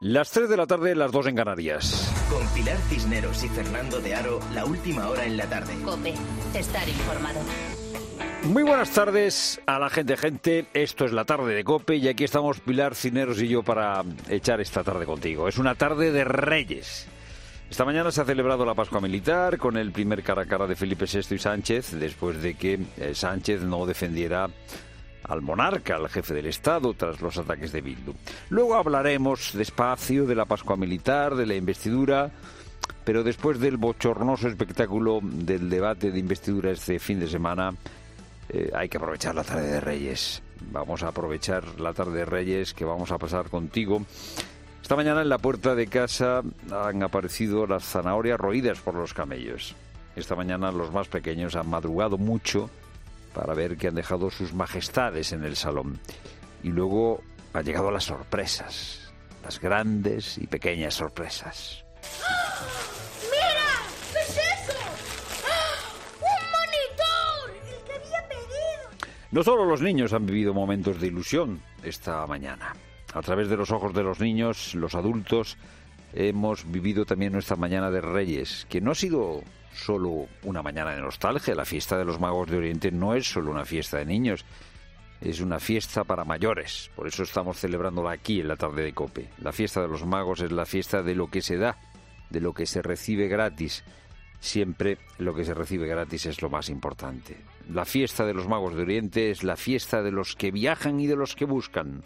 Las 3 de la tarde, las 2 en Canarias. Con Pilar Cisneros y Fernando de Aro, la última hora en la tarde. COPE, estar informado. Muy buenas tardes a la gente. Esto es la tarde de COPE y aquí estamos Pilar Cisneros y yo para echar esta tarde contigo. Es una tarde de Reyes. Esta mañana se ha celebrado la Pascua Militar con el primer cara a cara de Felipe VI y Sánchez, después de que Sánchez no defendiera al monarca, al jefe del Estado, tras los ataques de Bildu. Luego hablaremos despacio de la Pascua Militar, de la investidura, pero después del bochornoso espectáculo del debate de investidura este fin de semana, hay que aprovechar la tarde de Reyes. Vamos a aprovechar la tarde de Reyes que vamos a pasar contigo. Esta mañana en la puerta de casa han aparecido las zanahorias roídas por los camellos. Esta mañana los más pequeños han madrugado mucho para ver que han dejado sus majestades en el salón. Y luego han llegado las sorpresas, las grandes y pequeñas sorpresas. ¡Ah! ¡Mira! ¿Qué es eso? ¡Ah! ¡Un monitor! ¡El que había pedido! No solo los niños han vivido momentos de ilusión esta mañana. A través de los ojos de los niños, los adultos, hemos vivido también nuestra mañana de Reyes, que no ha sido solo una mañana de nostalgia. La fiesta de los Magos de Oriente no es solo una fiesta de niños, es una fiesta para mayores. Por eso estamos celebrándola aquí en la tarde de COPE. La fiesta de los Magos es la fiesta de lo que se da, de lo que se recibe gratis. Siempre lo que se recibe gratis es lo más importante. La fiesta de los Magos de Oriente es la fiesta de los que viajan y de los que buscan.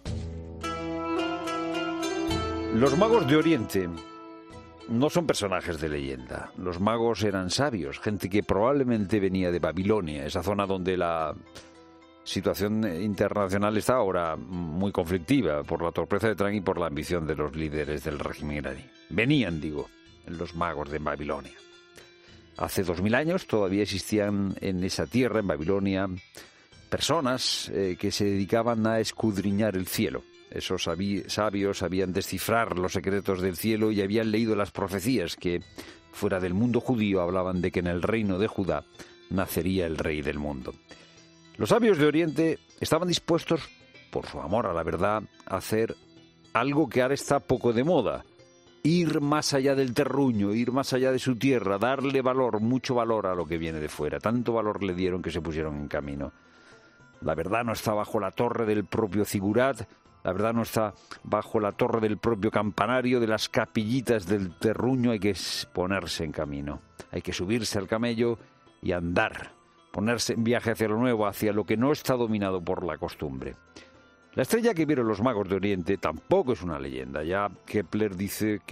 Los Magos de Oriente no son personajes de leyenda. Los magos eran sabios, gente que probablemente venía de Babilonia, esa zona donde la situación internacional está ahora muy conflictiva por la torpeza de Trump y por la ambición de los líderes del régimen iraní. Venían, los magos de Babilonia. Hace 2000 años todavía existían en esa tierra, en Babilonia, personas que se dedicaban a escudriñar el cielo. Esos sabios sabían descifrar los secretos del cielo y habían leído las profecías que, fuera del mundo judío, hablaban de que en el reino de Judá nacería el rey del mundo. Los sabios de Oriente estaban dispuestos, por su amor a la verdad, a hacer algo que ahora está poco de moda: ir más allá del terruño, ir más allá de su tierra, darle valor, mucho valor a lo que viene de fuera. Tanto valor le dieron que se pusieron en camino. La verdad no está bajo la torre del propio zigurat. La verdad no está bajo la torre del propio campanario, de las capillitas del terruño. Hay que ponerse en camino. Hay que subirse al camello y andar. Ponerse en viaje hacia lo nuevo, hacia lo que no está dominado por la costumbre. La estrella que vieron los magos de Oriente tampoco es una leyenda. Ya Kepler en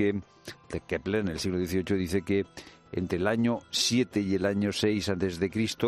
el siglo XVIII dice que entre el año 7 y el año 6 a.C.,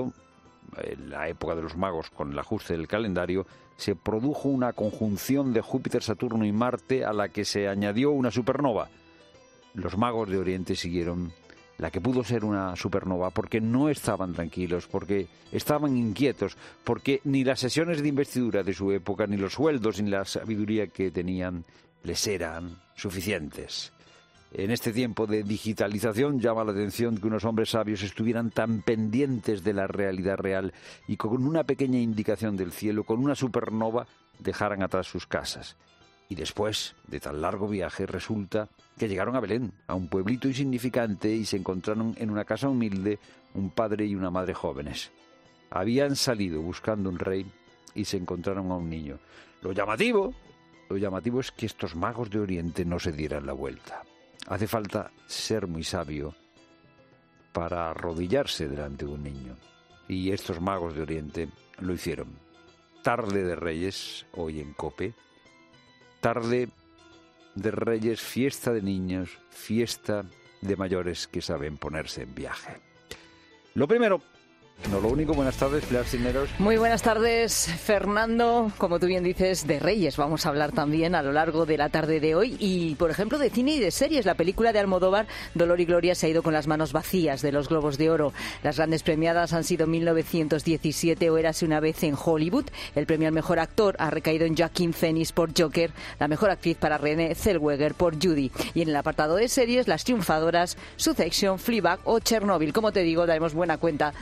en la época de los magos con el ajuste del calendario, se produjo una conjunción de Júpiter, Saturno y Marte a la que se añadió una supernova. Los magos de Oriente siguieron la que pudo ser una supernova porque no estaban tranquilos, porque estaban inquietos, porque ni las sesiones de investidura de su época, ni los sueldos, ni la sabiduría que tenían les eran suficientes. En este tiempo de digitalización llama la atención que unos hombres sabios estuvieran tan pendientes de la realidad real y con una pequeña indicación del cielo, con una supernova, dejaran atrás sus casas. Y después de tan largo viaje resulta que llegaron a Belén, a un pueblito insignificante, y se encontraron en una casa humilde un padre y una madre jóvenes. Habían salido buscando un rey y se encontraron a un niño. Lo llamativo es que estos magos de Oriente no se dieran la vuelta. Hace falta ser muy sabio para arrodillarse delante de un niño. Y estos magos de Oriente lo hicieron. Tarde de Reyes, hoy en COPE. Tarde de Reyes, fiesta de niños, fiesta de mayores que saben ponerse en viaje. Lo primero, no lo único, buenas tardes, Pilar Cisneros. Muy buenas tardes, Fernando. Como tú bien dices, de Reyes vamos a hablar también a lo largo de la tarde de hoy. Y, por ejemplo, de cine y de series. La película de Almodóvar, Dolor y Gloria, se ha ido con las manos vacías de los Globos de Oro. Las grandes premiadas han sido 1917 o Érase una vez en Hollywood. El premio al mejor actor ha recaído en Joaquin Phoenix por Joker, la mejor actriz para Renée Zellweger por Judy. Y en el apartado de series, las triunfadoras Succession, Fleabag o Chernobyl. Como te digo, daremos buena cuenta de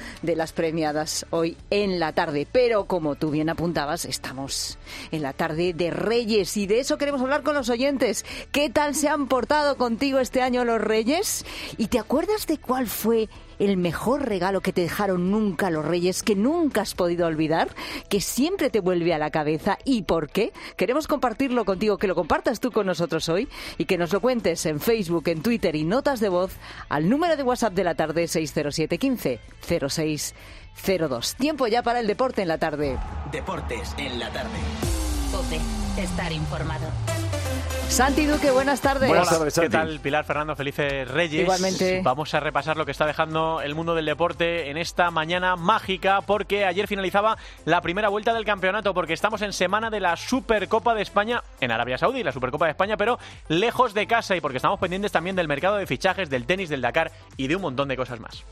las premiadas hoy en la tarde. Pero como tú bien apuntabas, estamos en la tarde de Reyes y de eso queremos hablar con los oyentes. ¿Qué tal se han portado contigo este año los Reyes? ¿Y te acuerdas de cuál fue el mejor regalo que te dejaron nunca los Reyes, que nunca has podido olvidar, que siempre te vuelve a la cabeza? ¿Y por qué? Queremos compartirlo contigo, que lo compartas tú con nosotros hoy y que nos lo cuentes en Facebook, en Twitter y notas de voz al número de WhatsApp de la tarde 607 15 0602. Tiempo ya para el deporte en la tarde. Deportes en la tarde. COPE, estar informado. Santi Duque, buenas tardes. Buenas tardes, Santi. ¿Qué tal, Pilar, Fernando? Felices Reyes. Igualmente. Vamos a repasar lo que está dejando el mundo del deporte en esta mañana mágica, porque ayer finalizaba la primera vuelta del campeonato, porque estamos en semana de la Supercopa de España en Arabia Saudí, la Supercopa de España, pero lejos de casa, y porque estamos pendientes también del mercado de fichajes, del tenis, del Dakar y de un montón de cosas más.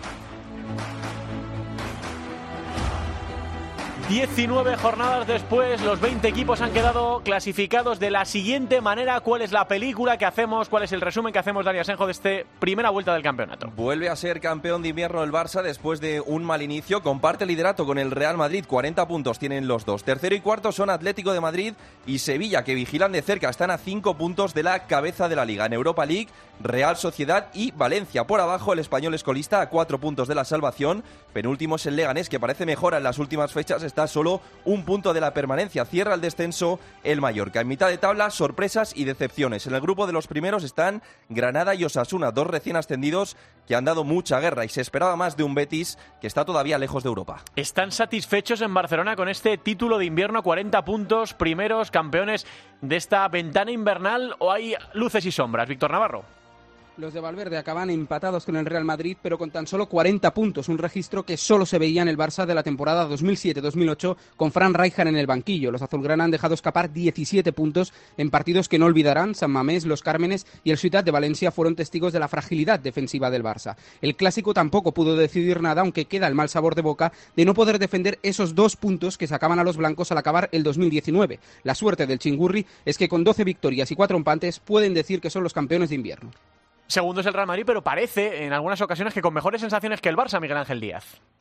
19 jornadas después, los 20 equipos han quedado clasificados de la siguiente manera. ¿Cuál es la película que hacemos? ¿Cuál es el resumen que hacemos, Dani Asenjo, de esta primera vuelta del campeonato? Vuelve a ser campeón de invierno el Barça después de un mal inicio. Comparte el liderato con el Real Madrid, 40 puntos tienen los dos. Tercero y cuarto son Atlético de Madrid y Sevilla, que vigilan de cerca. Están a 5 puntos de la cabeza de la Liga. En Europa League, Real Sociedad y Valencia. Por abajo, el Español es colista a 4 puntos de la salvación. Penúltimo es el Leganés, que parece mejora en las últimas fechas. Está solo un punto de la permanencia. Cierra el descenso el Mallorca. En mitad de tabla, sorpresas y decepciones. En el grupo de los primeros están Granada y Osasuna, dos recién ascendidos que han dado mucha guerra, y se esperaba más de un Betis que está todavía lejos de Europa. ¿Están satisfechos en Barcelona con este título de invierno? 40 puntos, primeros, campeones de esta ventana invernal, ¿o hay luces y sombras? Víctor Navarro. Los de Valverde acaban empatados con el Real Madrid, pero con tan solo 40 puntos, un registro que solo se veía en el Barça de la temporada 2007-2008, con Fran Rijkaard en el banquillo. Los azulgrana han dejado escapar 17 puntos en partidos que no olvidarán. San Mamés, Los Cármenes y el Ciutat de Valencia fueron testigos de la fragilidad defensiva del Barça. El Clásico tampoco pudo decidir nada, aunque queda el mal sabor de boca de no poder defender esos 2 puntos que sacaban a los blancos al acabar el 2019. La suerte del Chingurri es que con 12 victorias y 4 empates pueden decir que son los campeones de invierno. Segundo es el Real Madrid, pero parece en algunas ocasiones que con mejores sensaciones que el Barça, Miguel Ángel Díaz.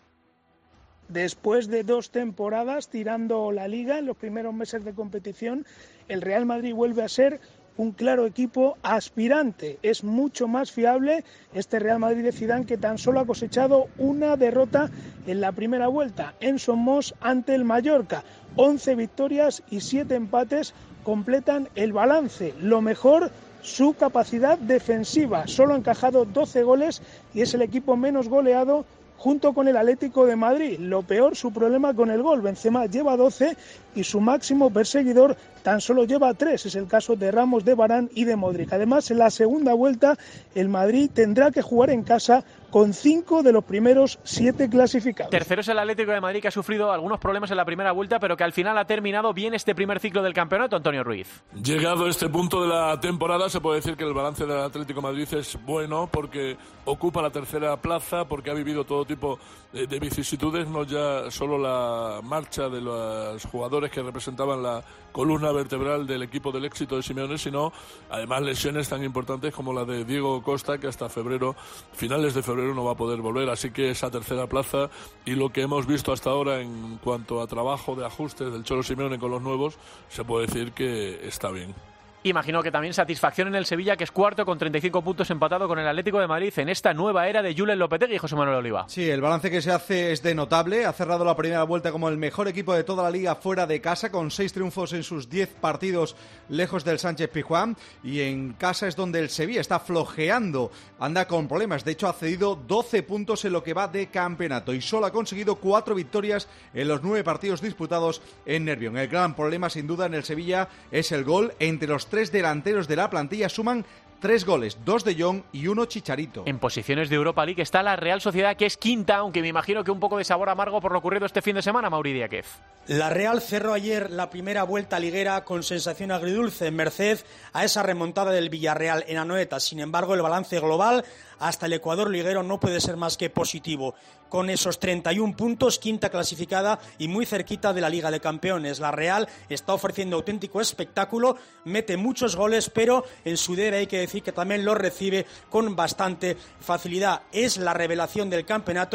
Después de 2 temporadas tirando la Liga en los primeros meses de competición, el Real Madrid vuelve a ser un claro equipo aspirante. Es mucho más fiable este Real Madrid de Zidane, que tan solo ha cosechado una derrota en la primera vuelta en Somos ante el Mallorca. 11 victorias y 7 empates completan el balance. Lo mejor, su capacidad defensiva. Solo ha encajado 12 goles y es el equipo menos goleado junto con el Atlético de Madrid. Lo peor, su problema con el gol. Benzema lleva 12 y su máximo perseguidor tan solo lleva 3. Es el caso de Ramos, de Varane y de Modric. Además, en la segunda vuelta, el Madrid tendrá que jugar en casa con 5 de los primeros 7 clasificados. Tercero es el Atlético de Madrid, que ha sufrido algunos problemas en la primera vuelta, pero que al final ha terminado bien este primer ciclo del campeonato. Antonio Ruiz. Llegado a este punto de la temporada, se puede decir que el balance del Atlético de Madrid es bueno, porque ocupa la tercera plaza, porque ha vivido todo tipo de vicisitudes, no ya solo la marcha de los jugadores que representaban la columna vertebral del equipo del éxito de Simeone, sino además lesiones tan importantes como la de Diego Costa, que hasta finales de febrero no va a poder volver. Así que esa tercera plaza y lo que hemos visto hasta ahora en cuanto a trabajo de ajustes del Cholo Simeone con los nuevos, se puede decir que está bien. Imagino que también satisfacción en el Sevilla, que es cuarto con 35 puntos, empatado con el Atlético de Madrid en esta nueva era de Julen Lopetegui y José Manuel Oliva. Sí, el balance que se hace es de notable. Ha cerrado la primera vuelta como el mejor equipo de toda la liga fuera de casa, con 6 triunfos en sus 10 partidos lejos del Sánchez Pizjuán, y en casa es donde el Sevilla está flojeando, anda con problemas. De hecho, ha cedido 12 puntos en lo que va de campeonato y solo ha conseguido 4 victorias en los 9 partidos disputados en Nervión. El gran problema, sin duda, en el Sevilla es el gol. Entre los 3 delanteros de la plantilla suman 3 goles, 2 de Jong y 1 Chicharito. En posiciones de Europa League está la Real Sociedad, que es quinta, aunque me imagino que un poco de sabor amargo por lo ocurrido este fin de semana, Mauri Diáquez. La Real cerró ayer la primera vuelta liguera con sensación agridulce, merced a esa remontada del Villarreal en Anoeta. Sin embargo, el balance global hasta el Ecuador liguero no puede ser más que positivo. Con esos 31 puntos, quinta clasificada y muy cerquita de la Liga de Campeones. La Real está ofreciendo auténtico espectáculo, mete muchos goles, pero en su debe hay que decir que también los recibe con bastante facilidad. Es la revelación del campeonato,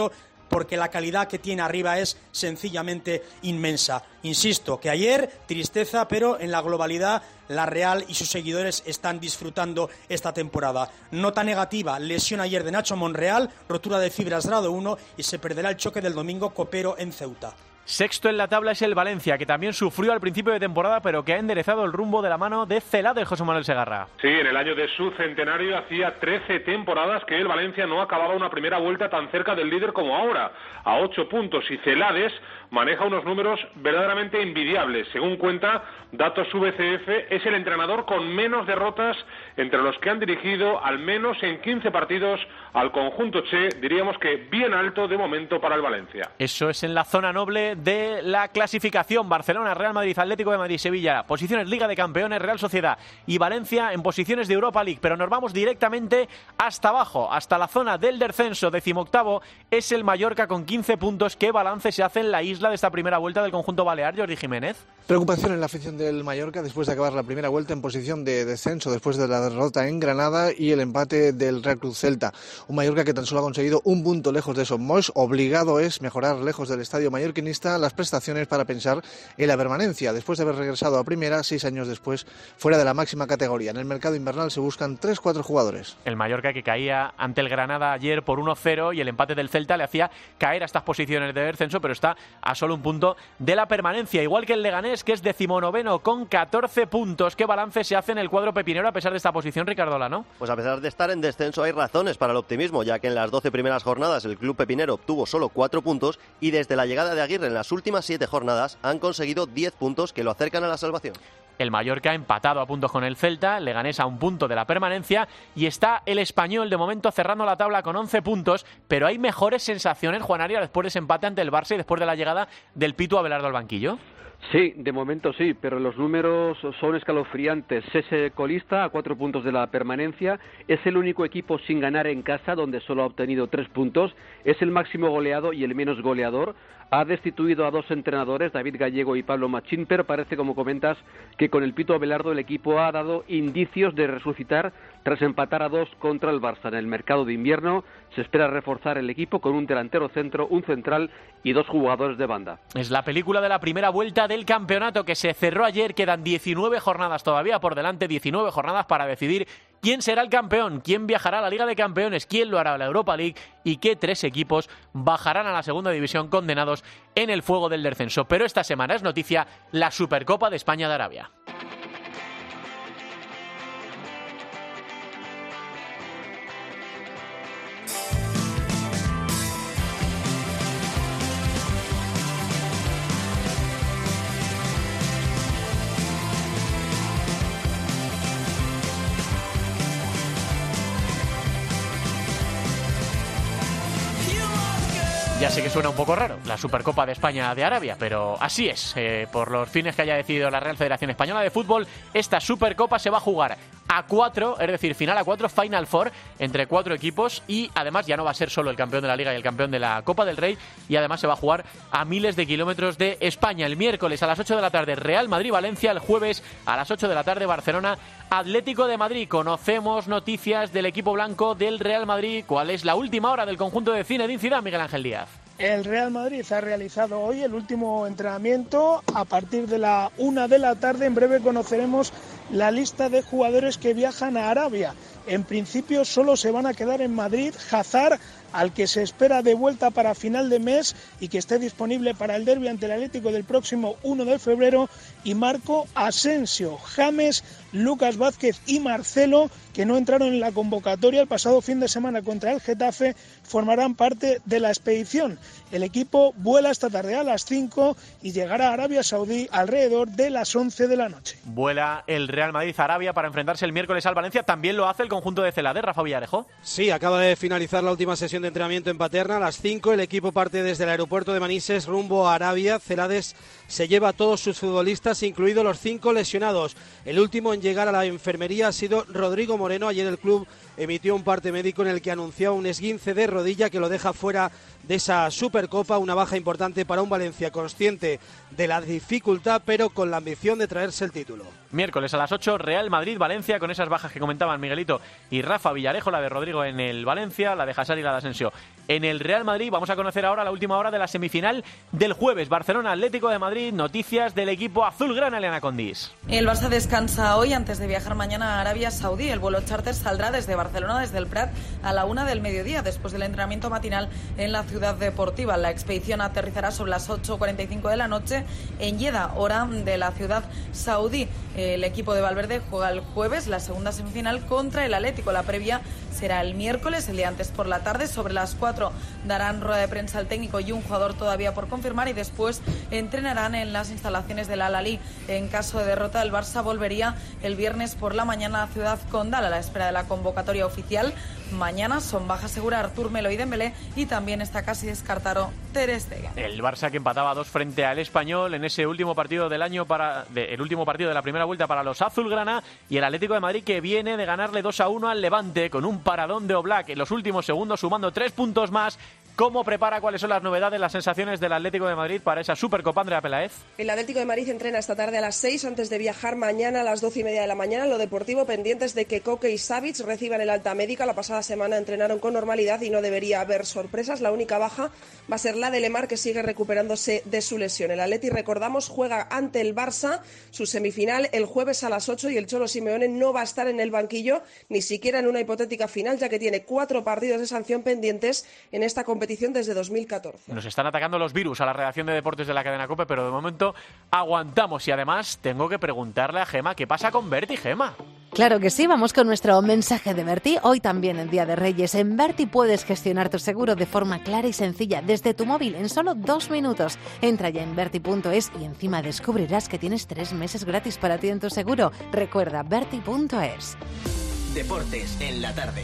porque la calidad que tiene arriba es sencillamente inmensa. Insisto, que ayer, tristeza, pero en la globalidad la Real y sus seguidores están disfrutando esta temporada. Nota negativa, lesión ayer de Nacho Monreal, rotura de fibras grado 1 y se perderá el choque del domingo copero en Ceuta. Sexto en la tabla es el Valencia, que también sufrió al principio de temporada, pero que ha enderezado el rumbo de la mano de Celades, José Manuel Segarra. Sí, en el año de su centenario hacía 13 temporadas que el Valencia no acababa una primera vuelta tan cerca del líder como ahora, a 8 puntos, y Celades maneja unos números verdaderamente envidiables. Según cuenta datos VCF, es el entrenador con menos derrotas entre los que han dirigido al menos en 15 partidos al conjunto Che, diríamos que bien alto de momento para el Valencia. Eso es en la zona noble de la clasificación. Barcelona, Real Madrid, Atlético de Madrid, Sevilla, posiciones Liga de Campeones, Real Sociedad y Valencia en posiciones de Europa League, pero nos vamos directamente hasta abajo, hasta la zona del descenso. 18º es el Mallorca con 15 puntos. ¿Qué balance se hace en la isla de esta primera vuelta del conjunto balear, Jordi Jiménez? Preocupación en la afición del Mallorca después de acabar la primera vuelta en posición de descenso, después de la derrota en Granada y el empate del Real Cruz Celta. Un Mallorca que tan solo ha conseguido un punto lejos de Somos. Obligado es mejorar lejos del estadio mallorquinista las prestaciones para pensar en la permanencia, después de haber regresado a primera 6 años después, fuera de la máxima categoría. En el mercado invernal se buscan 3-4 jugadores. El Mallorca que caía ante el Granada ayer por 1-0 y el empate del Celta le hacía caer a estas posiciones de descenso, pero está a solo un punto de la permanencia, igual que el Leganés, que es 19º con 14 puntos. ¿Qué balance se hace en el cuadro pepinero a pesar de esta posición, Ricardo Lano? Pues a pesar de estar en descenso hay razones para el optimismo, ya que en las 12 primeras jornadas el club pepinero obtuvo solo 4 puntos y desde la llegada de Aguirre en las últimas 7 jornadas han conseguido 10 puntos que lo acercan a la salvación. El Mallorca empatado a puntos con el Celta, el Leganés a un punto de la permanencia y está el Español de momento cerrando la tabla con 11 puntos, pero hay mejores sensaciones, Juan Arias, después de ese empate ante el Barça y después de la llegada del Pitu Abelardo al banquillo. Sí, de momento sí, pero los números son escalofriantes. Es colista a 4 puntos de la permanencia, es el único equipo sin ganar en casa, donde solo ha obtenido 3 puntos, es el máximo goleado y el menos goleador. Ha destituido a 2 entrenadores, David Gallego y Pablo Machín, pero parece, como comentas, que con el Pitu Abelardo el equipo ha dado indicios de resucitar tras empatar a 2 contra el Barça. En el mercado de invierno se espera reforzar el equipo con un delantero centro, un central y 2 jugadores de banda. Es la película de la primera vuelta del campeonato que se cerró ayer. Quedan 19 jornadas todavía por delante, 19 jornadas para decidir quién será el campeón, quién viajará a la Liga de Campeones, quién lo hará a la Europa League y qué 3 equipos bajarán a la segunda división condenados en el fuego del descenso. Pero esta semana es noticia la Supercopa de España de Arabia. Ya sé que suena un poco raro, la Supercopa de España de Arabia, pero así es. Por los fines que haya decidido la Real Federación Española de Fútbol, esta Supercopa se va a jugar a 4, es decir, final a 4, Final Four, entre 4 equipos y además ya no va a ser solo el campeón de la Liga y el campeón de la Copa del Rey y además se va a jugar a miles de kilómetros de España. El miércoles a las 8 de la tarde Real Madrid-Valencia, el jueves a las 8 de la tarde Barcelona Atlético de Madrid. Conocemos noticias del equipo blanco del Real Madrid. ¿Cuál es la última hora del conjunto de Zinedine Zidane, Miguel Ángel Díaz? El Real Madrid ha realizado hoy el último entrenamiento. A partir de la 1 de la tarde, en breve conoceremos la lista de jugadores que viajan a Arabia. En principio solo se van a quedar en Madrid Hazard, al que se espera de vuelta para final de mes y que esté disponible para el derbi ante el Atlético del próximo 1 de febrero, y Marco Asensio. James, Lucas Vázquez y Marcelo, que no entraron en la convocatoria el pasado fin de semana contra el Getafe, formarán parte de la expedición. El equipo vuela esta tarde a las 5 y llegará a Arabia Saudí alrededor de las 11 de la noche. Vuela el Real Madrid a Arabia para enfrentarse el miércoles al Valencia. También lo hace el conjunto de Celades, Rafa Villarejo. Sí, acaba de finalizar la última sesión de entrenamiento en Paterna. A las 5 el equipo parte desde el aeropuerto de Manises rumbo a Arabia. Celades se lleva a todos sus futbolistas, incluidos los 5 lesionados. El último en llegar a la enfermería ha sido Rodrigo Moreno. Ayer el club emitió un parte médico en el que anunciaba un esguince de rodilla que lo deja fuera de esa Supercopa, una baja importante para un Valencia consciente de la dificultad, pero con la ambición de traerse el título. Miércoles a las 8, Real Madrid-Valencia, con esas bajas que comentaban Miguelito y Rafa Villarejo, la de Rodrigo en el Valencia, la de Hazard y la de Asensio en el Real Madrid. Vamos a conocer ahora la última hora de la semifinal del jueves, Barcelona-Atlético de Madrid. Noticias del equipo azulgrana, Elena Condis. El Barça descansa hoy antes de viajar mañana a Arabia Saudí. El vuelo charter saldrá desde Barcelona, desde el Prat, a la 1 del mediodía, después del entrenamiento matinal en la ciudad deportiva. La expedición aterrizará sobre las 8:45 de la noche en Jeddah, hora de la ciudad saudí. El equipo de Valverde juega el jueves la segunda semifinal contra el Atlético. La previa será el miércoles, el día antes por la tarde. Sobre las 4 darán rueda de prensa al técnico y un jugador todavía por confirmar, y después entrenarán en las instalaciones del Al-Ahly. En caso de derrota, el Barça volvería el viernes por la mañana a Ciudad Condal a la espera de la convocatoria oficial. Mañana son baja segura Artur Melo y Dembélé, y también está casi descartado Ter Stegen. El Barça que empataba 2 frente al Español en ese último partido del año, el último partido de la primera vuelta para los azulgrana, y el Atlético de Madrid que viene de ganarle 2-1 al Levante con un paradón de Oblak en los últimos segundos, sumando 3 puntos más. ¿Cómo prepara? ¿Cuáles son las novedades, las sensaciones del Atlético de Madrid para esa Supercopa, Andrea Peláez? El Atlético de Madrid entrena esta tarde a las 6 antes de viajar mañana a las 12:30 de la mañana. Lo deportivo, pendientes de que Coque y Savic reciban el alta médica. La pasada semana entrenaron con normalidad y no debería haber sorpresas. La única baja va a ser la de Lemar, que sigue recuperándose de su lesión. El Atleti, recordamos, juega ante el Barça su semifinal el jueves a las 8 y el Cholo Simeone no va a estar en el banquillo, ni siquiera en una hipotética final, ya que tiene 4 partidos de sanción pendientes en esta competición desde 2014. Nos están atacando los virus a la redacción de deportes de la cadena COPE, pero de momento aguantamos. Y además tengo que preguntarle a Gema qué pasa con Berti, Gema. Claro que sí, vamos con nuestro mensaje de Berti. Hoy también en Día de Reyes. En Berti puedes gestionar tu seguro de forma clara y sencilla desde tu móvil en solo 2 minutos. Entra ya en berti.es y encima descubrirás que tienes 3 meses gratis para ti en tu seguro. Recuerda, berti.es. Deportes en la tarde.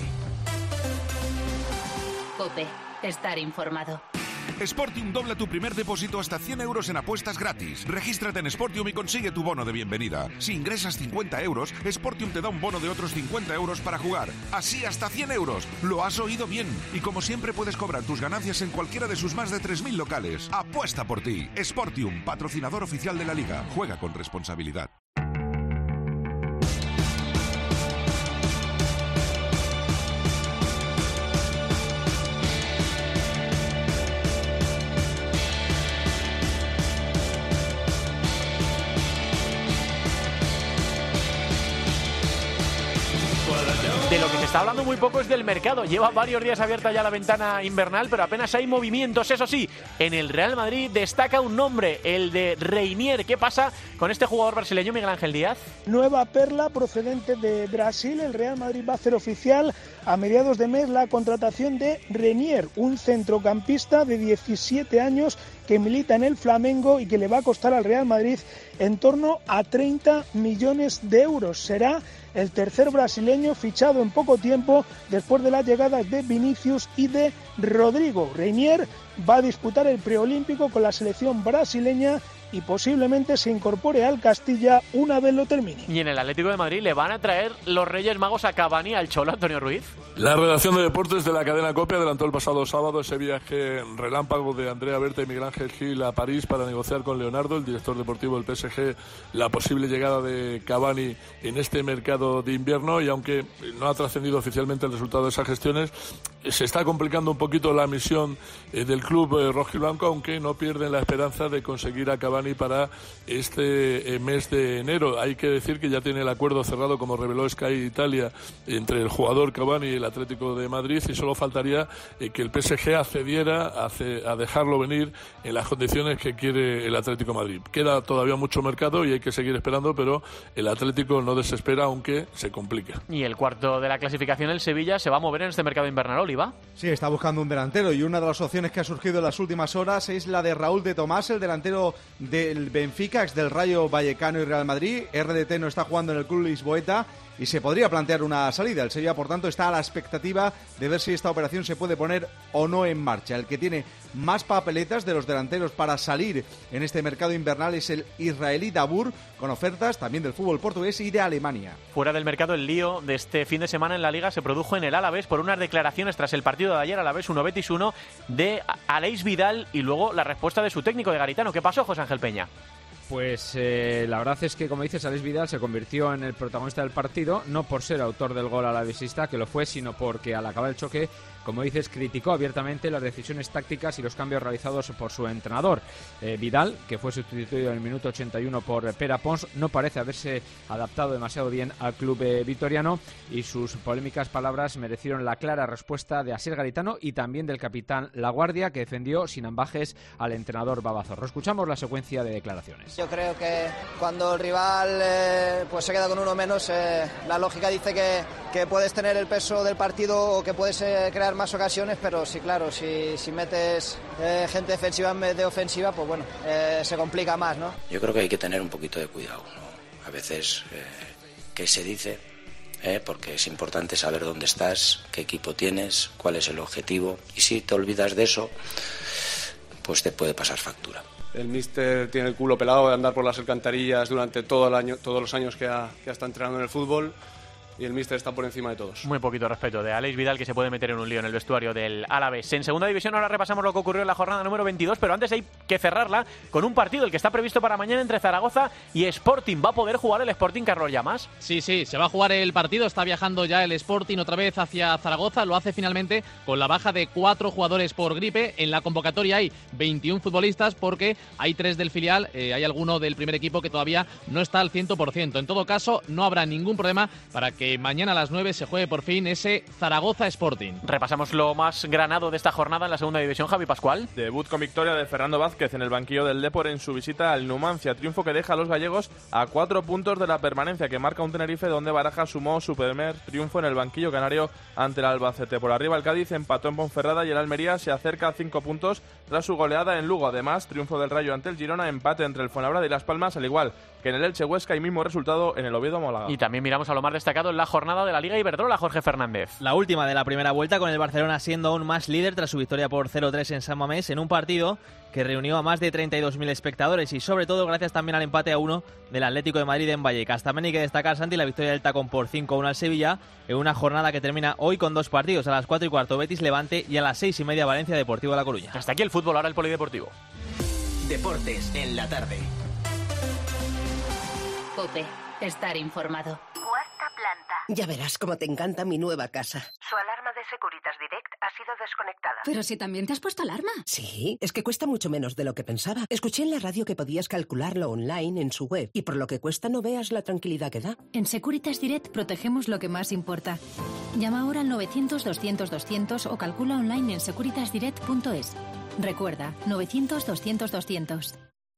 COPE. Estar informado. Sportium dobla tu primer depósito hasta 100 euros en apuestas gratis. Regístrate en Sportium y consigue tu bono de bienvenida. Si ingresas 50 euros, Sportium te da un bono de otros 50 euros para jugar. Así hasta 100 euros. Lo has oído bien. Y como siempre puedes cobrar tus ganancias en cualquiera de sus más de 3.000 locales. Apuesta por ti. Sportium, patrocinador oficial de la Liga. Juega con responsabilidad. De lo que se está hablando muy poco es del mercado. Lleva varios días abierta ya la ventana invernal, pero apenas hay movimientos. Eso sí, en el Real Madrid destaca un nombre, el de Reinier. ¿Qué pasa con este jugador brasileño, Miguel Ángel Díaz? Nueva perla procedente de Brasil. El Real Madrid va a hacer oficial a mediados de mes la contratación de Reinier, un centrocampista de 17 años que milita en el Flamengo y que le va a costar al Real Madrid en torno a 30 millones de euros. Será el tercer brasileño fichado en poco tiempo después de las llegadas de Vinicius y de Rodrigo. Reinier va a disputar el preolímpico con la selección brasileña y posiblemente se incorpore al Castilla una vez lo termine. Y en el Atlético de Madrid le van a traer los Reyes Magos a Cavani, al Cholo, Antonio Ruiz. La redacción de deportes de la cadena COPE adelantó el pasado sábado ese viaje relámpago de Andrea Berta y Miguel Ángel Gil a París para negociar con Leonardo, el director deportivo del PSG, la posible llegada de Cavani en este mercado de invierno. Y aunque no ha trascendido oficialmente el resultado de esas gestiones, se está complicando un poquito la misión del club rojiblanco, aunque no pierden la esperanza de conseguir a Cavani para este mes de enero. Hay que decir que ya tiene el acuerdo cerrado, como reveló Sky Italia, entre el jugador Cavani y el Atlético de Madrid, y solo faltaría que el PSG accediera a dejarlo venir en las condiciones que quiere el Atlético de Madrid. Queda todavía mucho mercado y hay que seguir esperando, pero el Atlético no desespera, aunque se complique. Y el cuarto de la clasificación, el Sevilla, se va a mover en este mercado invernal, Oliva. Sí, está buscando un delantero, y una de las opciones que ha surgido en las últimas horas es la de Raúl de Tomás, el delantero del Benfica, ex del Rayo Vallecano y Real Madrid. RDT no está jugando en el club lisboeta y se podría plantear una salida. El Sevilla, por tanto, está a la expectativa de ver si esta operación se puede poner o no en marcha. El que tiene más papeletas de los delanteros para salir en este mercado invernal es el israelí Dabur, con ofertas también del fútbol portugués y de Alemania. Fuera del mercado, el lío de este fin de semana en la Liga se produjo en el Alavés por unas declaraciones tras el partido de ayer, Alavés 1 Betis 1, de Aleix Vidal, y luego la respuesta de su técnico, de Garitano. ¿Qué pasó, José Ángel Peña? Pues la verdad es que, como dices, Aleix Vidal se convirtió en el protagonista del partido, no por ser autor del gol alavesista, que lo fue, sino porque al acabar el choque, como dices, criticó abiertamente las decisiones tácticas y los cambios realizados por su entrenador. Vidal, que fue sustituido en el minuto 81 por Pere Pons, no parece haberse adaptado demasiado bien al club vitoriano, y sus polémicas palabras merecieron la clara respuesta de Asier Garitano y también del capitán Laguardia, que defendió sin ambajes al entrenador Babazorro. Escuchamos la secuencia de declaraciones. Yo creo que cuando el rival pues se queda con uno menos, la lógica dice que puedes tener el peso del partido o que puedes crear más ocasiones, pero sí, claro, si metes gente defensiva en vez de ofensiva, pues bueno, se complica más, ¿no? Yo creo que hay que tener un poquito de cuidado, ¿no? A veces, ¿qué se dice? Porque es importante saber dónde estás, qué equipo tienes, cuál es el objetivo, y si te olvidas de eso, pues te puede pasar factura. El míster tiene el culo pelado de andar por las alcantarillas durante todo el año, todos los años que ha estado entrenando en el fútbol, y el míster está por encima de todos. Muy poquito respeto de Aleix Vidal, que se puede meter en un lío en el vestuario del Alavés. En segunda división ahora repasamos lo que ocurrió en la jornada número 22, pero antes hay que cerrarla con un partido, el que está previsto para mañana, entre Zaragoza y Sporting. ¿Va a poder jugar el Sporting, Carlos Llamas? Sí, se va a jugar el partido. Está viajando ya el Sporting otra vez hacia Zaragoza. Lo hace finalmente con la baja de 4 jugadores por gripe. En la convocatoria hay 21 futbolistas porque hay 3 del filial. Hay alguno del primer equipo que todavía no está al 100%. En todo caso, no habrá ningún problema para que mañana a las 9 se juegue por fin ese Zaragoza Sporting. Repasamos lo más granado de esta jornada en la segunda división, Javi Pascual. Debut con victoria de Fernando Vázquez en el banquillo del Depor en su visita al Numancia. Triunfo que deja a los gallegos a 4 puntos de la permanencia, que marca un Tenerife donde Baraja sumó su primer triunfo en el banquillo canario ante el Albacete. Por arriba el Cádiz empató en Ponferrada y el Almería se acerca a 5 puntos tras su goleada en Lugo. Además, triunfo del Rayo ante el Girona, empate entre el Fuenlabrada y Las Palmas, al igual que en el Elche Huesca, y mismo resultado en el Oviedo Málaga. Y también miramos a lo más destacado en la jornada de la Liga Iberdrola, Jorge Fernández. La última de la primera vuelta, con el Barcelona siendo aún más líder tras su victoria por 0-3 en San Mamés, en un partido que reunió a más de 32.000 espectadores, y sobre todo gracias también al empate a 1 del Atlético de Madrid en Vallecas. También hay que destacar, Santi, la victoria del Tacón por 5-1 al Sevilla, en una jornada que termina hoy con 2 partidos, a las 4:15 Betis Levante y a las 6:30 Valencia Deportivo de La Coruña. Hasta aquí el fútbol, ahora el polideportivo. Deportes en la tarde. COPE, estar informado. Cuarta planta. Ya verás cómo te encanta mi nueva casa. Su alarma de Securitas Direct ha sido desconectada. Pero si también te has puesto alarma. Sí, es que cuesta mucho menos de lo que pensaba. Escuché en la radio que podías calcularlo online en su web, y por lo que cuesta no veas la tranquilidad que da. En Securitas Direct protegemos lo que más importa. Llama ahora al 900-200-200 o calcula online en securitasdirect.es. Recuerda, 900-200-200.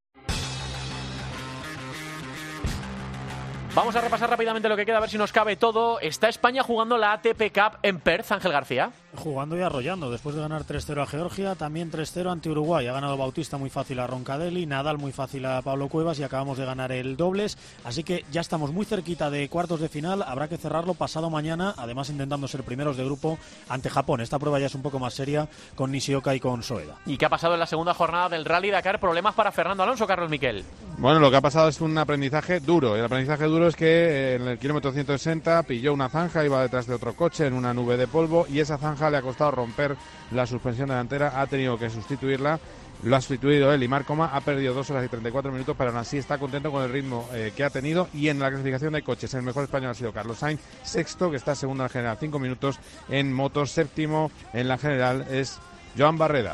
Vamos a repasar rápidamente lo que queda, a ver si nos cabe todo. Está España jugando la ATP Cup en Perth, Ángel García. Jugando y arrollando, después de ganar 3-0 a Georgia, también 3-0 ante Uruguay. Ha ganado Bautista muy fácil a Roncadeli, Nadal muy fácil a Pablo Cuevas, y acabamos de ganar el dobles. Así que ya estamos muy cerquita de cuartos de final. Habrá que cerrarlo pasado mañana, además intentando ser primeros de grupo ante Japón. Esta prueba ya es un poco más seria con Nishioka y con Soeda. ¿Y qué ha pasado en la segunda jornada del Rally Dakar? Problemas para Fernando Alonso, Carlos Miquel. Bueno, lo que ha pasado es un aprendizaje duro. El aprendizaje duro es que en el kilómetro 160 pilló una zanja, iba detrás de otro coche en una nube de polvo, y esa zanja le ha costado romper la suspensión delantera. Ha tenido que sustituirla. Lo ha sustituido él y Marcoma. Ha perdido 2 horas y 34 minutos, pero aún así está contento con el ritmo que ha tenido. Y en la clasificación de coches, el mejor español ha sido Carlos Sainz, sexto, que está segundo en la general, 5 minutos en motos. Séptimo en la general es Joan Barreda.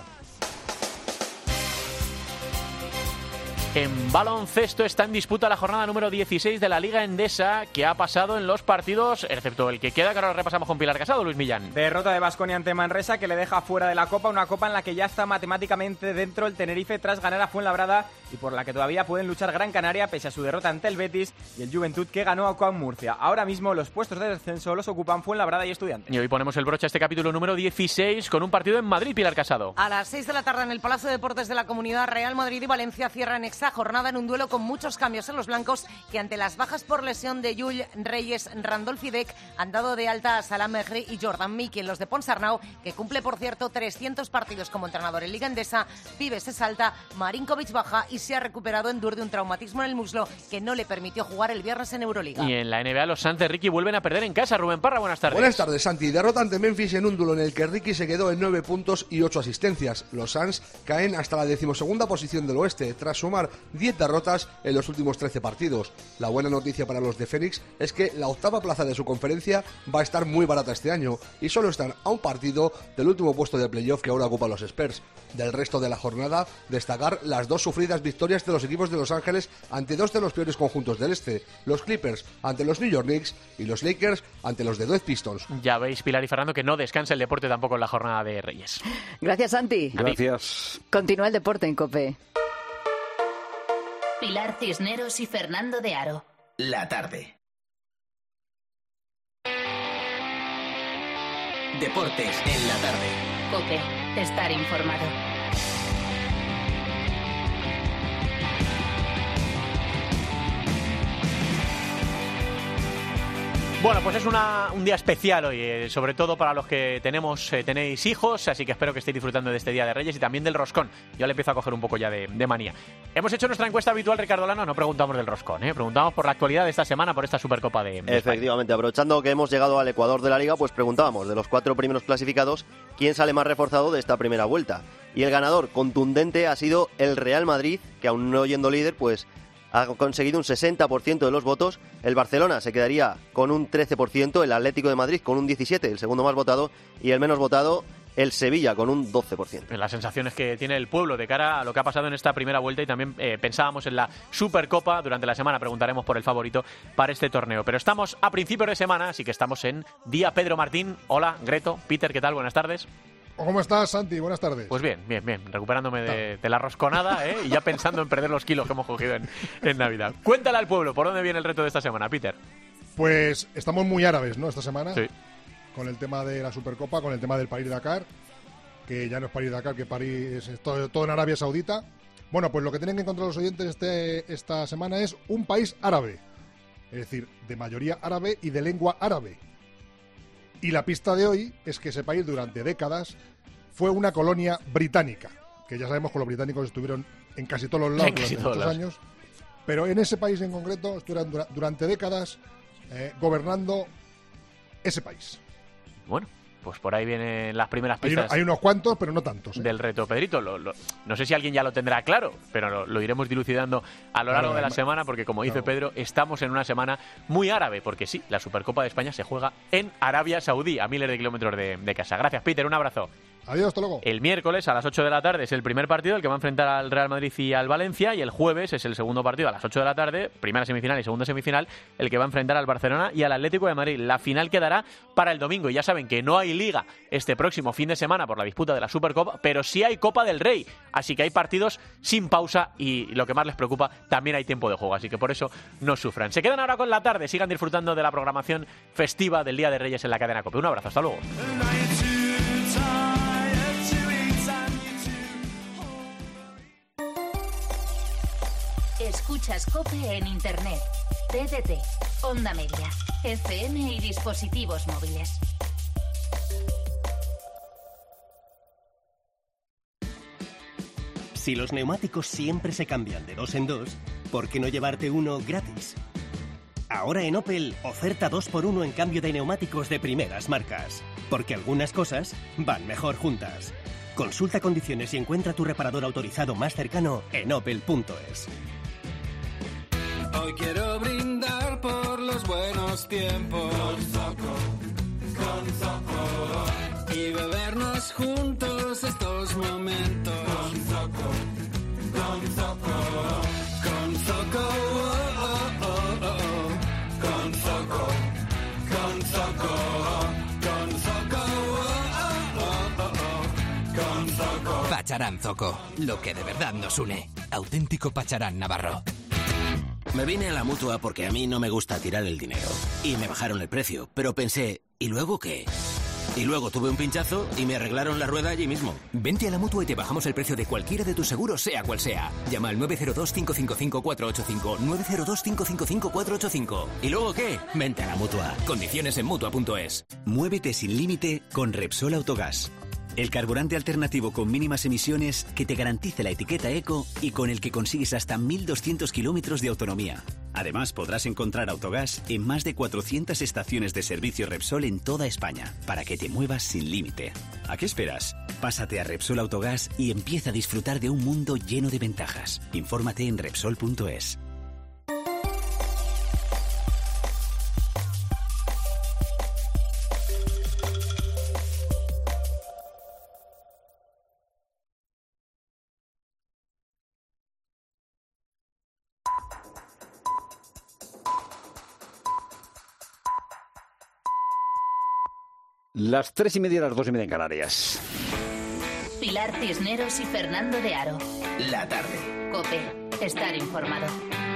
En baloncesto está en disputa la jornada número 16 de la Liga Endesa, que ha pasado en los partidos, excepto el que queda, que ahora lo repasamos con Pilar Casado. Luis Millán. Derrota de Baskonia ante Manresa, que le deja fuera de la Copa, una Copa en la que ya está matemáticamente dentro el Tenerife tras ganar a Fuenlabrada, y por la que todavía pueden luchar Gran Canaria pese a su derrota ante el Betis y el Juventud, que ganó a Cuam Murcia. Ahora mismo los puestos de descenso los ocupan Fuenlabrada y Estudiantes. Y hoy ponemos el broche a este capítulo número 16 con un partido en Madrid, Pilar Casado. A las 6 de la tarde en el Palacio de Deportes de la Comunidad, Real Madrid y Valencia cierran esta jornada en un duelo con muchos cambios en los blancos que ante las bajas por lesión de Llull, Reyes, Randolph y Dec han dado de alta a Salah Mejri y Jordan Miquel. Los de Ponsarnau, que cumple por cierto 300 partidos como entrenador en Liga Endesa, Vives se salta, Marinkovic baja y se ha recuperado en Dur de un traumatismo en el muslo que no le permitió jugar el viernes en Euroliga. Y en la NBA los Suns de Ricky vuelven a perder en casa. Rubén Parra, buenas tardes. Buenas tardes, Santi. Derrota ante Memphis en un duelo en el que Ricky se quedó en 9 puntos y 8 asistencias. Los Suns caen hasta la 12ª posición del oeste tras sumar 10 derrotas en los últimos 13 partidos. La buena noticia para los de Phoenix es que la 8ª plaza de su conferencia va a estar muy barata este año y solo están a un partido del último puesto de playoff que ahora ocupan los Spurs. Del resto de la jornada, destacar las 2 sufridas victorias de los equipos de Los Ángeles ante 2 de los peores conjuntos del este, los Clippers ante los New York Knicks y los Lakers ante los Detroit Pistons. Ya veis, Pilar y Fernando, que no descansa el deporte tampoco en la jornada de Reyes. Gracias, Santi. Gracias. Continúa el deporte en COPE. Pilar Cisneros y Fernando de Aro. La tarde. Deportes en la tarde. COPE. Estar informado. Bueno, pues es un día especial hoy, sobre todo para los que tenéis hijos, así que espero que estéis disfrutando de este Día de Reyes y también del roscón. Yo le empiezo a coger un poco ya de manía. Hemos hecho nuestra encuesta habitual, Ricardo Lano, no preguntamos del roscón, preguntamos por la actualidad de esta semana, por esta Supercopa de Efectivamente, aprovechando que hemos llegado al Ecuador de la Liga, pues preguntábamos de los 4 primeros clasificados, ¿quién sale más reforzado de esta primera vuelta? Y el ganador contundente ha sido el Real Madrid, que aún no yendo líder, pues ha conseguido un 60% de los votos. El Barcelona se quedaría con un 13%, el Atlético de Madrid con un 17%, el segundo más votado, y el menos votado, el Sevilla, con un 12%. Las sensaciones que tiene el pueblo de cara a lo que ha pasado en esta primera vuelta, y también pensábamos en la Supercopa. Durante la semana preguntaremos por el favorito para este torneo. Pero estamos a principios de semana, así que estamos en Día Pedro Martín. Hola, Greto, Peter, ¿qué tal? Buenas tardes. ¿Cómo estás, Santi? Buenas tardes. Pues bien, recuperándome de la rosconada y ya pensando en perder los kilos que hemos cogido en Navidad. Cuéntale al pueblo, ¿por dónde viene el reto de esta semana, Peter? Pues estamos muy árabes, ¿no?, esta semana. Sí. Con el tema de la Supercopa, con el tema del París-Dakar, que ya no es París-Dakar, que París es todo en Arabia Saudita. Bueno, pues lo que tienen que encontrar los oyentes esta semana es un país árabe, es decir, de mayoría árabe y de lengua árabe. Y la pista de hoy es que ese país durante décadas fue una colonia británica, que ya sabemos que los británicos estuvieron en casi todos los lados durante muchos años, pero en ese país en concreto estuvieron durante décadas gobernando ese país. Bueno, pues por ahí vienen las primeras pistas. Hay unos cuantos, pero no tantos. Del reto, Pedrito. No sé si alguien ya lo tendrá claro, pero lo iremos dilucidando a lo largo de la semana, porque como dice Pedro, estamos en una semana muy árabe, porque sí, la Supercopa de España se juega en Arabia Saudí, a miles de kilómetros de casa. Gracias, Peter, un abrazo. Adiós, hasta luego. El miércoles a las 8 de la tarde es el primer partido, el que va a enfrentar al Real Madrid y al Valencia, y el jueves es el segundo partido a las 8 de la tarde, primera semifinal y segunda semifinal, el que va a enfrentar al Barcelona y al Atlético de Madrid. La final quedará para el domingo, y ya saben que no hay Liga este próximo fin de semana por la disputa de la Supercopa, pero sí hay Copa del Rey, así que hay partidos sin pausa, y lo que más les preocupa, también hay tiempo de juego, así que por eso no sufran. Se quedan ahora con la tarde, sigan disfrutando de la programación festiva del Día de Reyes en la cadena COPE. Un abrazo, hasta luego. Escuchas COPE en Internet, TDT, Onda Media, FM y dispositivos móviles. Si los neumáticos siempre se cambian de 2 en 2, ¿por qué no llevarte uno gratis? Ahora en Opel, oferta 2x1 en cambio de neumáticos de primeras marcas. Porque algunas cosas van mejor juntas. Consulta condiciones y encuentra tu reparador autorizado más cercano en opel.es. Hoy quiero brindar por los buenos tiempos con Zoco y bebernos juntos estos momentos con Zoco con Zoco con Zoco con Zoco con Zoco. Pacharán Zoco, lo que de verdad nos une. Auténtico Pacharán navarro. Me vine a la Mutua porque a mí no me gusta tirar el dinero. Y me bajaron el precio, pero pensé, ¿y luego qué? Y luego tuve un pinchazo y me arreglaron la rueda allí mismo. Vente a la Mutua y te bajamos el precio de cualquiera de tus seguros, sea cual sea. Llama al 902-555-485. 902-555-485. ¿Y luego qué? Vente a la Mutua. Condiciones en Mutua.es. Muévete sin límite con Repsol Autogás. El carburante alternativo con mínimas emisiones que te garantice la etiqueta eco y con el que consigues hasta 1.200 kilómetros de autonomía. Además, podrás encontrar Autogás en más de 400 estaciones de servicio Repsol en toda España, para que te muevas sin límite. ¿A qué esperas? Pásate a Repsol Autogás y empieza a disfrutar de un mundo lleno de ventajas. Infórmate en Repsol.es. Las 3:30, las 2:30 en Canarias. Pilar Cisneros y Fernando de Aro. La tarde. COPE. Estar informado.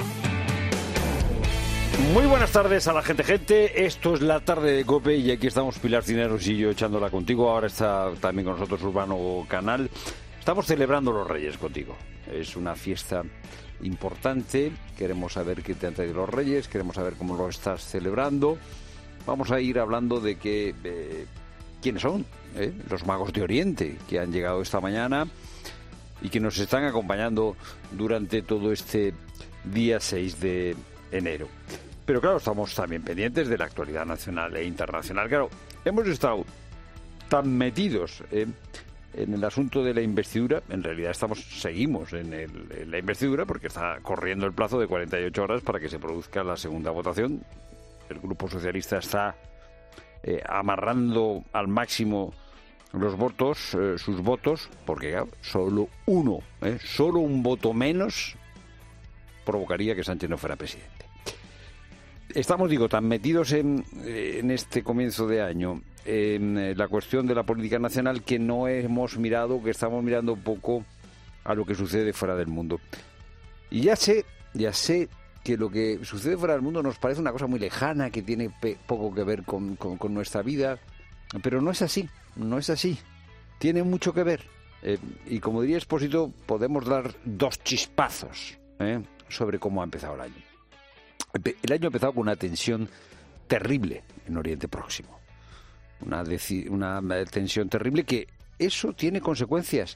Muy buenas tardes a la gente. Esto es la tarde de COPE y aquí estamos Pilar Cisneros y yo echándola contigo. Ahora está también con nosotros Urbano Canal. Estamos celebrando los Reyes contigo. Es una fiesta importante. Queremos saber qué te han traído los Reyes. Queremos saber cómo lo estás celebrando. Vamos a ir hablando de quiénes son los magos de Oriente que han llegado esta mañana y que nos están acompañando durante todo este día 6 de enero. Pero claro, estamos también pendientes de la actualidad nacional e internacional. Claro, hemos estado tan metidos en el asunto de la investidura. En realidad seguimos en la investidura porque está corriendo el plazo de 48 horas para que se produzca la segunda votación. El Grupo Socialista está amarrando al máximo los votos, sus votos, porque claro, solo un voto menos provocaría que Sánchez no fuera presidente. Estamos, tan metidos en este comienzo de año, en la cuestión de la política nacional, que no hemos mirado, que estamos mirando poco a lo que sucede fuera del mundo. Y ya sé que lo que sucede fuera del mundo nos parece una cosa muy lejana, que tiene poco que ver con nuestra vida, pero no es así, tiene mucho que ver. Y como diría Expósito, podemos dar dos chispazos sobre cómo ha empezado el año. El año ha empezado con una tensión terrible en Oriente Próximo, una tensión terrible que eso tiene consecuencias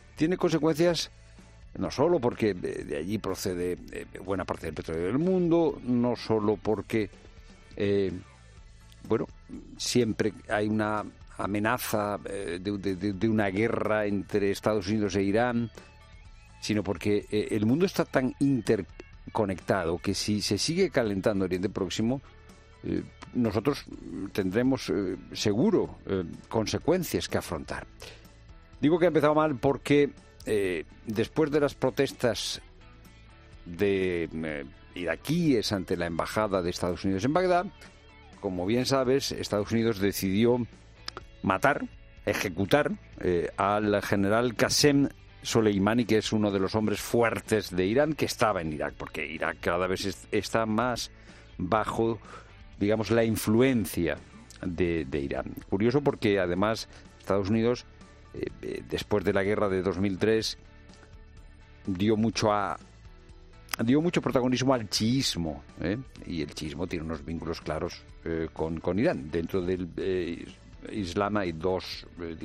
no solo porque de allí procede buena parte del petróleo del mundo, no solo porque, siempre hay una amenaza de una guerra entre Estados Unidos e Irán, sino porque el mundo está tan interconectado que si se sigue calentando Oriente Próximo, nosotros tendremos seguro consecuencias que afrontar. Digo que ha empezado mal porque después de las protestas de iraquíes ante la embajada de Estados Unidos en Bagdad, como bien sabes, Estados Unidos decidió ejecutar al general Qasem Soleimani, que es uno de los hombres fuertes de Irán, que estaba en Irak, porque Irak cada vez está más bajo, digamos, la influencia de Irán. Curioso porque además Estados Unidos, después de la guerra de 2003, dio mucho protagonismo al chiismo, y el chiismo tiene unos vínculos claros con Irán. Dentro del Islam hay dos,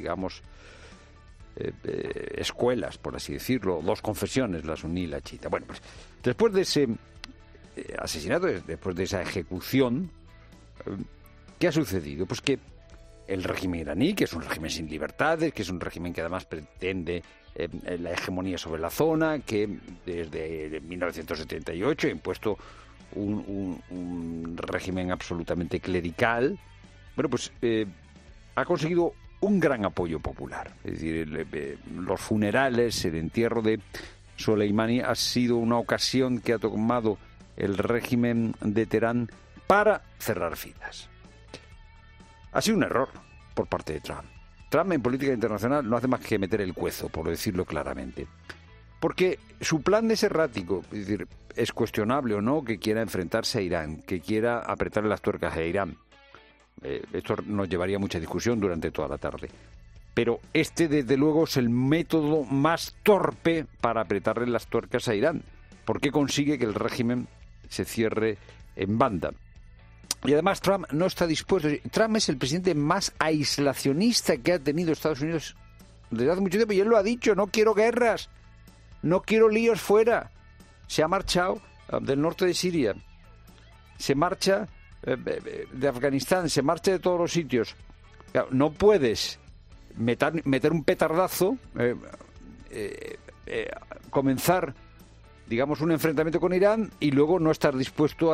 escuelas, por así decirlo, dos confesiones, la suní y la chiita. Bueno, pues después de ese asesinato, después de esa ejecución, ¿qué ha sucedido? Pues que el régimen iraní, que es un régimen sin libertades, que es un régimen que además pretende la hegemonía sobre la zona, que desde 1978 ha impuesto un régimen absolutamente clerical, ha conseguido un gran apoyo popular. Es decir, los funerales, el entierro de Soleimani ha sido una ocasión que ha tomado el régimen de Teherán para cerrar filas. Ha sido un error por parte de Trump. Trump en política internacional no hace más que meter el cuezo, por decirlo claramente. Porque su plan es errático, es decir, es cuestionable o no que quiera enfrentarse a Irán, que quiera apretarle las tuercas a Irán. Esto nos llevaría a mucha discusión durante toda la tarde. Pero este, desde luego, es el método más torpe para apretarle las tuercas a Irán, porque consigue que el régimen se cierre en banda. Y además Trump no está dispuesto. Trump es el presidente más aislacionista que ha tenido Estados Unidos desde hace mucho tiempo, y él lo ha dicho: no quiero guerras, no quiero líos fuera. Se ha marchado del norte de Siria, se marcha de Afganistán, se marcha de todos los sitios. Claro, no puedes meter un petardazo, comenzar, digamos, un enfrentamiento con Irán y luego no estar dispuesto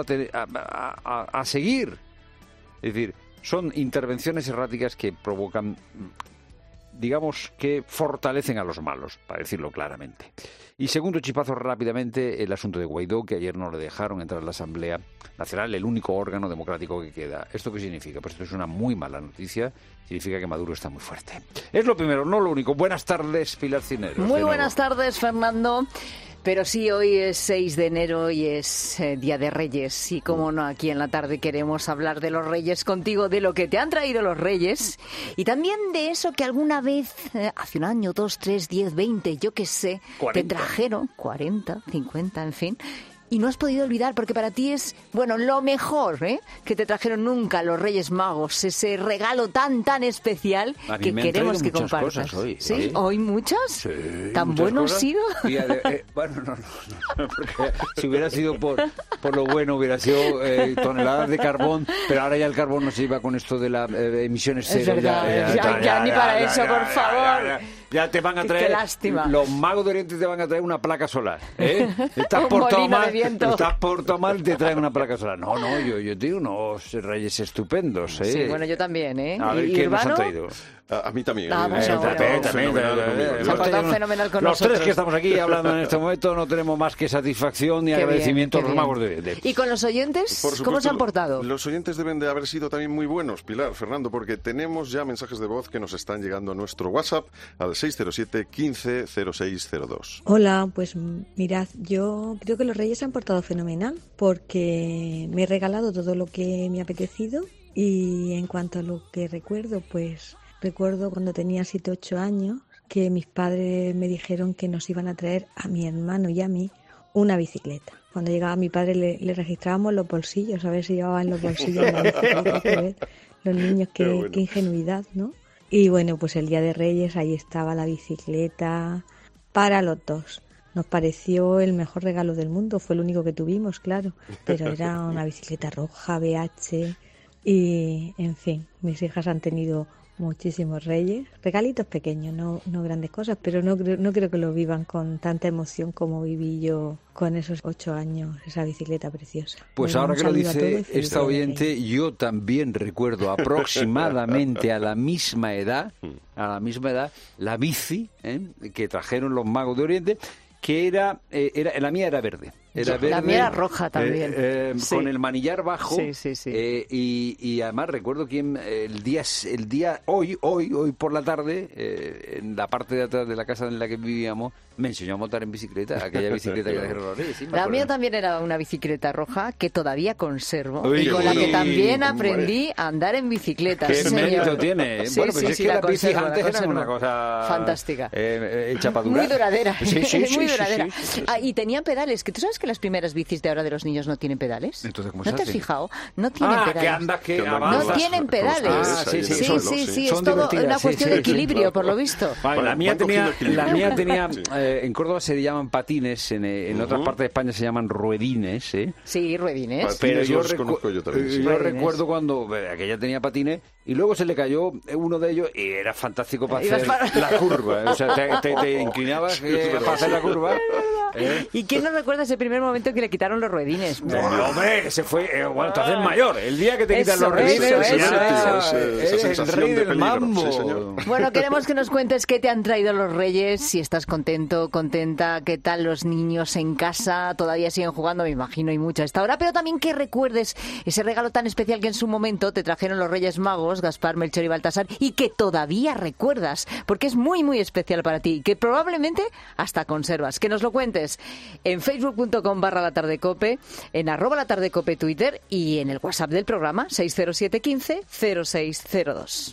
a seguir. Es decir, son intervenciones erráticas que provocan, digamos, que fortalecen a los malos, para decirlo claramente. Y segundo chipazo rápidamente, el asunto de Guaidó, que ayer no le dejaron entrar a la Asamblea Nacional, el único órgano democrático que queda. ¿Esto qué significa? Pues esto es una muy mala noticia. Significa que Maduro está muy fuerte. Es lo primero, no lo único. Buenas tardes, Pilar Cineros. Muy buenas tardes, Fernando. Pero sí, hoy es 6 de enero y es Día de Reyes. Y como no, aquí en la tarde queremos hablar de los Reyes contigo, de lo que te han traído los Reyes. Y también de eso que alguna vez, hace un año, 2, 3, 10, 20, yo qué sé, 40. Te trajeron 40, 50, en fin. Y no has podido olvidar, porque para ti es, bueno, lo mejor, que te trajeron nunca los Reyes Magos, ese regalo tan, tan especial que queremos que compartas. Hoy, ¿Sí? ¿Hoy muchas? Sí. ¿Tan bueno ha sido? Bueno, no, porque si hubiera sido por lo bueno, hubiera sido toneladas de carbón, pero ahora ya el carbón no se lleva con esto de las emisiones cero. Es verdad, ya ni para eso, por favor. Ya te van a traer, qué lástima. Los magos de Oriente te van a traer una placa solar. Estás portado mal, te traen una placa solar. No, yo digo unos Reyes estupendos. Sí, bueno, yo también, A ver, ¿qué nos han traído? A mí también. También. Se ha portado fenomenal con los nosotros. Tres que estamos aquí hablando en este momento no tenemos más que satisfacción y agradecimiento a los magos de Oriente. ¿Y con los oyentes? ¿Cómo se han portado? Los oyentes deben de haber sido también muy buenos, Pilar, Fernando, porque tenemos ya mensajes de voz que nos están llegando a nuestro WhatsApp al 607 15 0602. Hola, pues mirad, yo creo que los Reyes se han portado fenomenal porque me he regalado todo lo que me ha apetecido, y en cuanto a lo que recuerdo, pues recuerdo cuando tenía 7 o 8 años que mis padres me dijeron que nos iban a traer a mi hermano y a mí una bicicleta. Cuando llegaba mi padre le registrábamos los bolsillos, a ver si llevaban los bolsillos la bicicleta. Los niños, qué ingenuidad, ¿no? Y bueno, pues el día de Reyes ahí estaba la bicicleta para los dos. Nos pareció el mejor regalo del mundo, fue el único que tuvimos, claro, pero era una bicicleta roja, BH, y en fin, mis hijas han tenido muchísimos Reyes, regalitos pequeños, no grandes cosas, pero no creo que lo vivan con tanta emoción como viví yo con esos 8 años, esa bicicleta preciosa. Pues ahora que lo dice esta oyente, yo también recuerdo aproximadamente a la misma edad, la bici que trajeron los magos de Oriente, que era la mía era verde. Era verde, la mía era roja también. Sí. Con el manillar bajo. Sí. Y además recuerdo que el día hoy por la tarde, en la parte de atrás de la casa en la que vivíamos, me enseñó a montar en bicicleta, aquella bicicleta que trajeron los Reyes. Sí, la mía también era una bicicleta roja que todavía conservo y con la que también aprendí a andar en bicicleta. ¿Qué mérito tiene? Sí, bueno, pues es que las bicis antes eran una cosa fantástica, hecha para durar. Muy duradera. Muy duradera. Y tenían pedales, que tú sabes que las primeras bicis de ahora de los niños no tienen pedales. Entonces, ¿cómo ¿No te has fijado? No tienen pedales. Que no tienen pedales. Sí, es todo una cuestión de equilibrio, por lo visto. La mía tenía en Córdoba se llaman patines, en otras partes de España se llaman ruedines, Sí, ruedines. Pero yo recuerdo cuando aquella tenía patines y luego se le cayó uno de ellos y era fantástico para hacer la curva. O sea, te inclinabas para hacer la curva. ¿Y quién no recuerda ese primer momento en que le quitaron los ruedines? Hombre, ese fue, te haces mayor. El día que te quitan los ruedines, eres el rey del mambo. Bueno, queremos que nos cuentes qué te han traído los Reyes, si estás contento, contenta, qué tal los niños en casa, todavía siguen jugando, me imagino, y mucho a esta hora, pero también que recuerdes ese regalo tan especial que en su momento te trajeron los Reyes Magos, Gaspar, Melchor y Baltasar, y que todavía recuerdas, porque es muy, muy especial para ti, que probablemente hasta conservas. Que nos lo cuentes en facebook.com facebook.com/latardecope, en @latardecope Twitter y en el WhatsApp del programa 607 15 0602.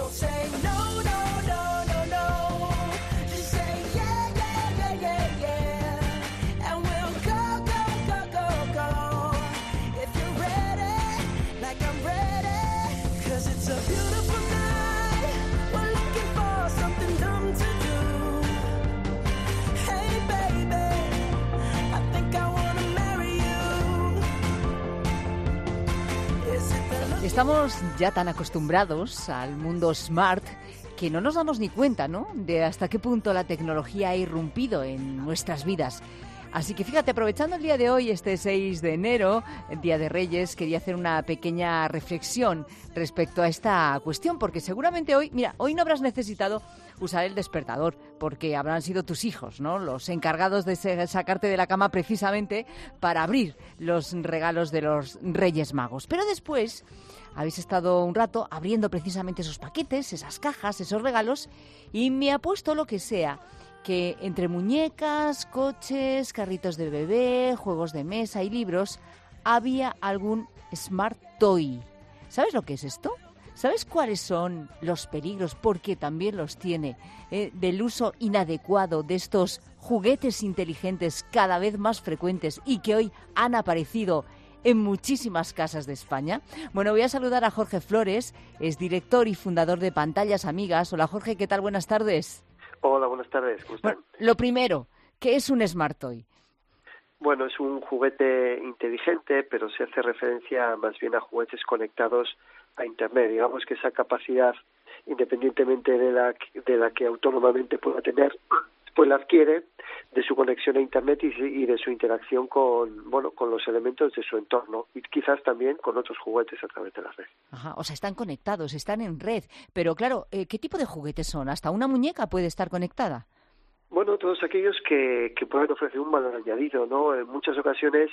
Estamos ya tan acostumbrados al mundo smart que no nos damos ni cuenta, ¿no?, de hasta qué punto la tecnología ha irrumpido en nuestras vidas. Así que fíjate, aprovechando el día de hoy, este 6 de enero, el Día de Reyes, quería hacer una pequeña reflexión respecto a esta cuestión, porque seguramente hoy no habrás necesitado usar el despertador, porque habrán sido tus hijos, ¿no?, los encargados de sacarte de la cama precisamente para abrir los regalos de los Reyes Magos. Pero después habéis estado un rato abriendo precisamente esos paquetes, esas cajas, esos regalos, y me ha puesto lo que sea, que entre muñecas, coches, carritos de bebé, juegos de mesa y libros, había algún Smart Toy. ¿Sabes lo que es esto? ¿Sabes cuáles son los peligros, porque también los tiene, del uso inadecuado de estos juguetes inteligentes cada vez más frecuentes y que hoy han aparecido en muchísimas casas de España? Bueno, voy a saludar a Jorge Flores, es director y fundador de Pantallas Amigas. Hola Jorge, ¿qué tal? Buenas tardes. Hola, buenas tardes. ¿Cómo están? Bueno, lo primero, ¿qué es un Smart Toy? Bueno, es un juguete inteligente, pero se hace referencia más bien a juguetes conectados a Internet. Digamos que esa capacidad, independientemente de la que autónomamente pueda tener, pues la adquiere de su conexión a Internet y de su interacción con los elementos de su entorno y quizás también con otros juguetes a través de la red. Ajá, o sea, están conectados, están en red. Pero claro, ¿qué tipo de juguetes son? ¿Hasta una muñeca puede estar conectada? Bueno, todos aquellos que pueden ofrecer un valor añadido, ¿no? En muchas ocasiones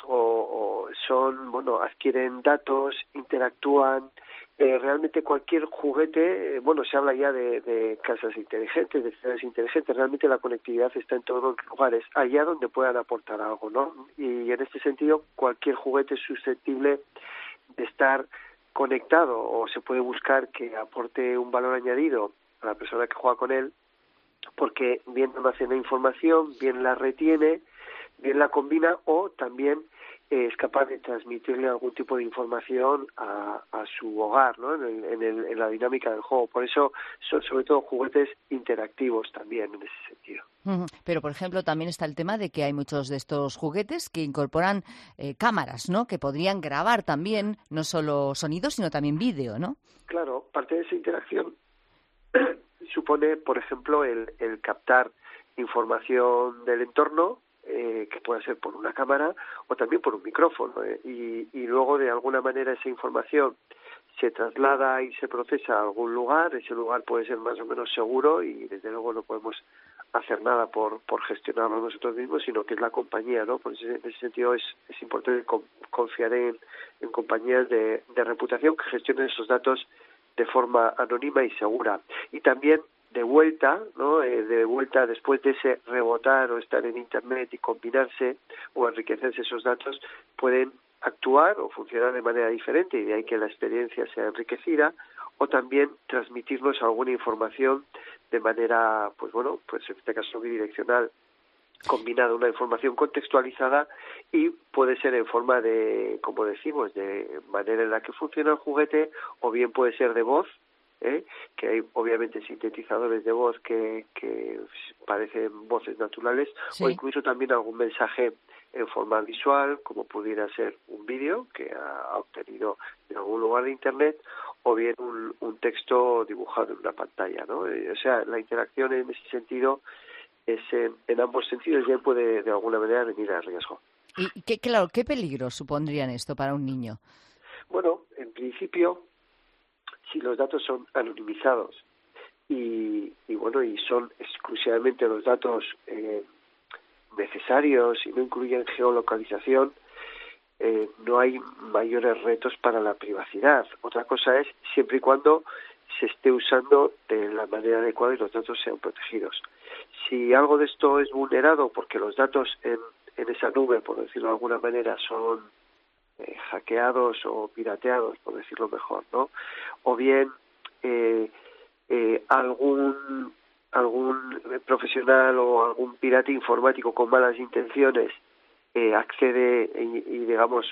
adquieren datos, interactúan. Realmente cualquier juguete, se habla ya de casas inteligentes, de ciudades inteligentes. Realmente la conectividad está en todos los lugares, allá donde puedan aportar algo, ¿no? Y en este sentido, cualquier juguete es susceptible de estar conectado, o se puede buscar que aporte un valor añadido a la persona que juega con él, porque bien almacena información, bien la retiene, bien la combina, o también es capaz de transmitirle algún tipo de información a su hogar, ¿no?, en la dinámica del juego. Por eso son sobre todo juguetes interactivos también en ese sentido. Pero, por ejemplo, también está el tema de que hay muchos de estos juguetes que incorporan cámaras, ¿no?, que podrían grabar también no solo sonido, sino también vídeo, ¿no? Claro, parte de esa interacción supone, por ejemplo, el captar información del entorno, que puede ser por una cámara o también por un micrófono, y luego de alguna manera esa información se traslada y se procesa a algún lugar. Ese lugar puede ser más o menos seguro y desde luego no podemos hacer nada por gestionarlo nosotros mismos, sino que es la compañía, ¿no? Pues en ese sentido es importante confiar en compañías de reputación que gestionen esos datos de forma anónima y segura. Y también de vuelta, ¿no? De vuelta después de ese rebotar o estar en Internet y combinarse o enriquecerse esos datos, pueden actuar o funcionar de manera diferente, y de ahí que la experiencia sea enriquecida, o también transmitirnos alguna información de manera, en este caso bidireccional, combinada, una información contextualizada, y puede ser en forma de, como decimos, de manera en la que funciona el juguete, o bien puede ser de voz, que hay obviamente sintetizadores de voz que parecen voces naturales, sí, o incluso también algún mensaje en forma visual, como pudiera ser un vídeo que ha obtenido en algún lugar de Internet, o bien un texto dibujado en una pantalla, ¿no? O sea, la interacción en ese sentido es en ambos sentidos, ya puede de alguna manera venir a riesgo. ¿Y qué peligro supondrían esto para un niño? Bueno, en principio, si los datos son anonimizados y son exclusivamente los datos necesarios y no incluyen geolocalización, no hay mayores retos para la privacidad. Otra cosa es siempre y cuando se esté usando de la manera adecuada y los datos sean protegidos. Si algo de esto es vulnerado porque los datos en esa nube, por decirlo de alguna manera, son hackeados o pirateados, por decirlo mejor, ¿no? O bien algún profesional o algún pirata informático con malas intenciones accede y digamos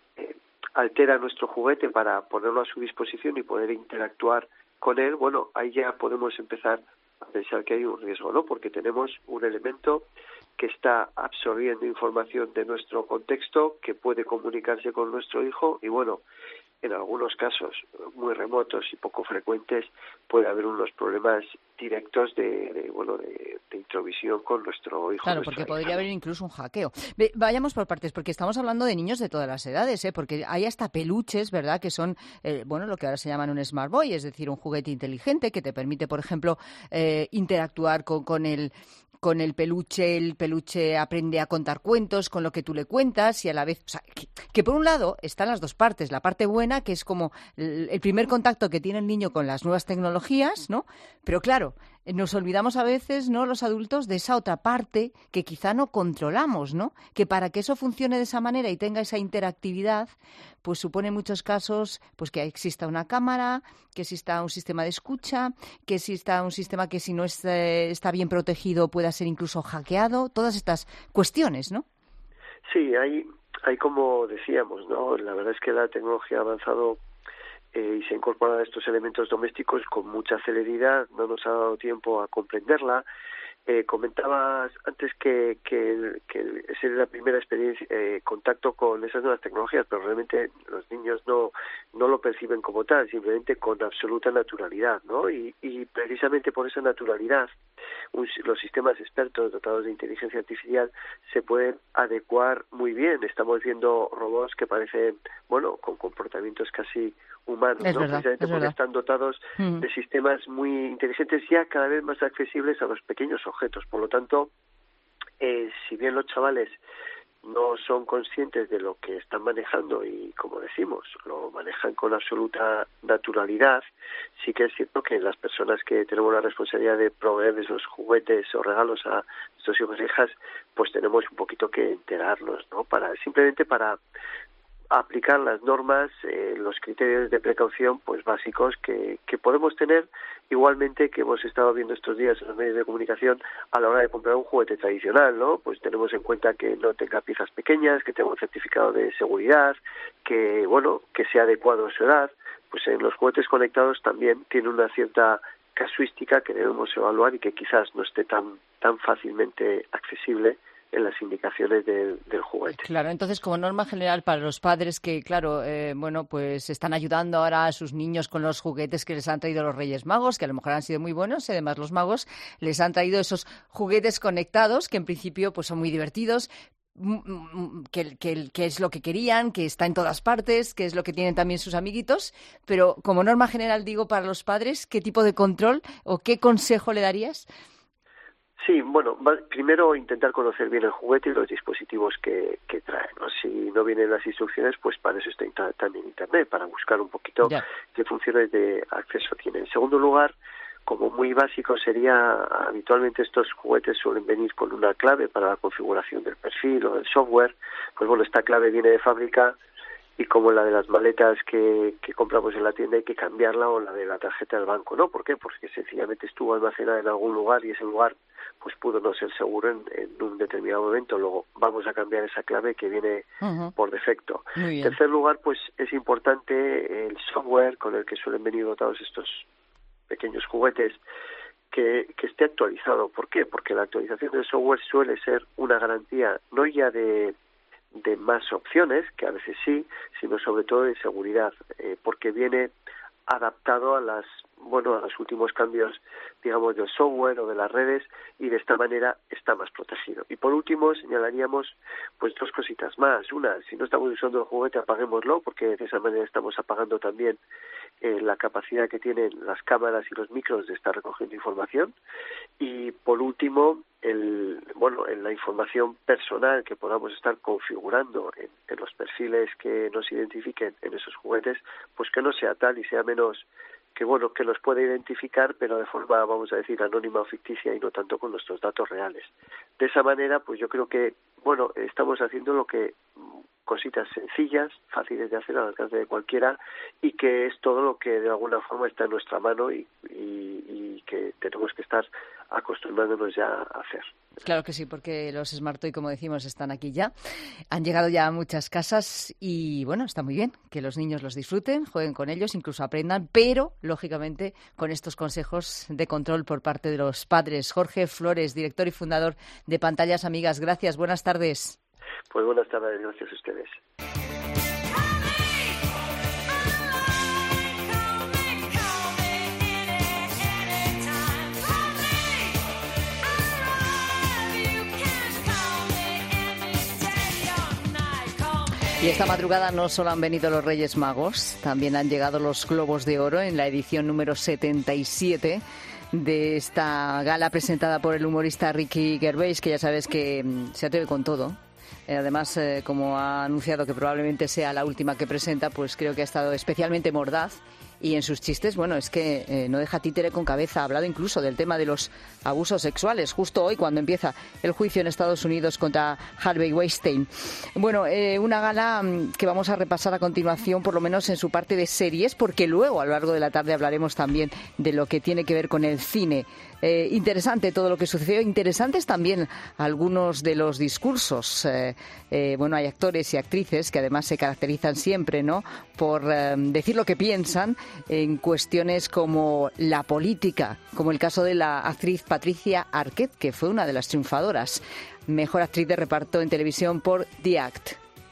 altera nuestro juguete para ponerlo a su disposición y poder interactuar con él. Bueno, ahí ya podemos empezar a pensar que hay un riesgo, ¿no? Porque tenemos un elemento que está absorbiendo información de nuestro contexto, que puede comunicarse con nuestro hijo y, bueno, en algunos casos muy remotos y poco frecuentes puede haber unos problemas directos de introvisión con nuestro hijo. Claro, porque podría haber incluso un hackeo. Vayamos por partes, porque estamos hablando de niños de todas las edades, porque hay hasta peluches, ¿verdad?, que son, lo que ahora se llaman un Smart Boy, es decir, un juguete inteligente que te permite, por ejemplo, interactuar con el peluche aprende a contar cuentos con lo que tú le cuentas y a la vez, o sea, que por un lado están las dos partes, la parte buena, que es como el primer contacto que tiene el niño con las nuevas tecnologías, ¿no? Pero claro, nos olvidamos a veces, ¿no?, los adultos, de esa otra parte que quizá no controlamos, ¿no? Que para que eso funcione de esa manera y tenga esa interactividad, pues supone en muchos casos pues que exista una cámara, que exista un sistema de escucha, que exista un sistema que si no está bien protegido pueda ser incluso hackeado, todas estas cuestiones, ¿no? Sí, hay como decíamos, ¿no? La verdad es que la tecnología ha avanzado y se incorporan estos elementos domésticos con mucha celeridad, no nos ha dado tiempo a comprenderla. Comentabas antes que esa es la primera experiencia, contacto con esas nuevas tecnologías, pero realmente los niños no lo perciben como tal, simplemente con absoluta naturalidad, ¿no? Y precisamente por esa naturalidad, los sistemas expertos dotados de inteligencia artificial se pueden adecuar muy bien. Estamos viendo robots que parecen, con comportamientos casi humanos, ¿no? Precisamente porque están dotados de sistemas muy inteligentes, ya cada vez más accesibles a los pequeños objetos. Por lo tanto, si bien los chavales no son conscientes de lo que están manejando y, como decimos, lo manejan con absoluta naturalidad, sí que es cierto que las personas que tenemos la responsabilidad de proveer esos juguetes o regalos a nuestros hijos e hijas, pues tenemos un poquito que enterarnos, ¿no? Simplemente para aplicar las normas, los criterios de precaución pues básicos que podemos tener, igualmente que hemos estado viendo estos días en los medios de comunicación a la hora de comprar un juguete tradicional, ¿no? Pues tenemos en cuenta que no tenga piezas pequeñas, que tenga un certificado de seguridad, que sea adecuado a su edad. Pues en los juguetes conectados también tiene una cierta casuística que debemos evaluar y que quizás no esté tan fácilmente accesible en las indicaciones del juguete. Claro, entonces como norma general para los padres que, claro, pues están ayudando ahora a sus niños con los juguetes que les han traído los Reyes Magos, que a lo mejor han sido muy buenos, y además los magos les han traído esos juguetes conectados que en principio pues son muy divertidos, que es lo que querían, que está en todas partes, que es lo que tienen también sus amiguitos, pero como norma general digo para los padres, ¿qué tipo de control o qué consejo le darías? Sí, primero intentar conocer bien el juguete y los dispositivos que trae, ¿no? Si no vienen las instrucciones, pues para eso está también Internet, para buscar un poquito qué funciones de acceso tiene. En segundo lugar, como muy básico sería, habitualmente estos juguetes suelen venir con una clave para la configuración del perfil o del software. Pues esta clave viene de fábrica y como la de las maletas que compramos en la tienda hay que cambiarla, o la de la tarjeta del banco, ¿no? ¿Por qué? Porque sencillamente estuvo almacenada en algún lugar y ese lugar pues pudo no ser seguro en un determinado momento. Luego vamos a cambiar esa clave que viene por defecto. En tercer lugar, pues es importante el software con el que suelen venir dotados estos pequeños juguetes, que esté actualizado. ¿Por qué? Porque la actualización del software suele ser una garantía no ya de más opciones, que a veces sí, sino sobre todo de seguridad, porque viene adaptado a los últimos cambios, digamos, del software o de las redes, y de esta manera está más protegido. Y por último señalaríamos pues dos cositas más. Una, si no estamos usando el juguete, apaguémoslo, porque de esa manera estamos apagando también la capacidad que tienen las cámaras y los micros de estar recogiendo información. Y por último, en la información personal que podamos estar configurando en los perfiles que nos identifiquen en esos juguetes, pues que no sea tal y sea menos bueno, que los puede identificar, pero de forma, vamos a decir, anónima o ficticia y no tanto con nuestros datos reales. De esa manera, pues yo creo que, bueno, estamos haciendo lo que cositas sencillas, fáciles de hacer al alcance de cualquiera, y que es todo lo que de alguna forma está en nuestra mano y que tenemos que estar acostumbrándonos ya a hacer. Claro que sí, porque los Smart Toy, como decimos, están aquí ya. Han llegado ya a muchas casas y, bueno, está muy bien que los niños los disfruten, jueguen con ellos, incluso aprendan, pero, lógicamente, con estos consejos de control por parte de los padres. Jorge Flores, director y fundador de Pantallas Amigas. Gracias, buenas tardes. Pues buenas tardes, gracias a ustedes. Y esta madrugada no solo han venido los Reyes Magos, también han llegado los Globos de Oro en la edición número 77 de esta gala presentada por el humorista Ricky Gervais, que ya sabes que se atreve con todo. Además, como ha anunciado que probablemente sea la última que presenta, pues creo que ha estado especialmente mordaz. Y en sus chistes, bueno, es que no deja títere con cabeza. Ha hablado incluso del tema de los abusos sexuales, justo hoy cuando empieza el juicio en Estados Unidos contra Harvey Weinstein. Bueno, una gala que vamos a repasar a continuación, por lo menos en su parte de series, porque luego a lo largo de la tarde hablaremos también de lo que tiene que ver con el cine. Interesante todo lo que sucedió, interesantes también algunos de los discursos. Bueno, hay actores y actrices que además se caracterizan siempre, ¿no?, por decir lo que piensan en cuestiones como la política, como el caso de la actriz Patricia Arquette, que fue una de las triunfadoras, mejor actriz de reparto en televisión por The Act.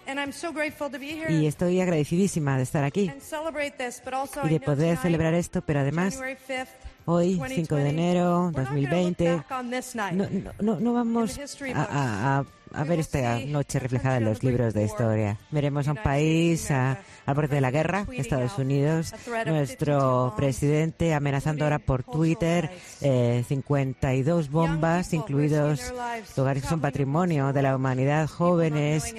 Y estoy agradecidísima de estar aquí y de poder celebrar esto, pero además hoy, 5 de enero 2020, no vamos a ver esta noche reflejada en los libros de historia. Veremos a un país al borde de la guerra, Estados Unidos, nuestro presidente amenazando ahora por Twitter 52 bombas, incluidos lugares que son patrimonio de la humanidad, jóvenes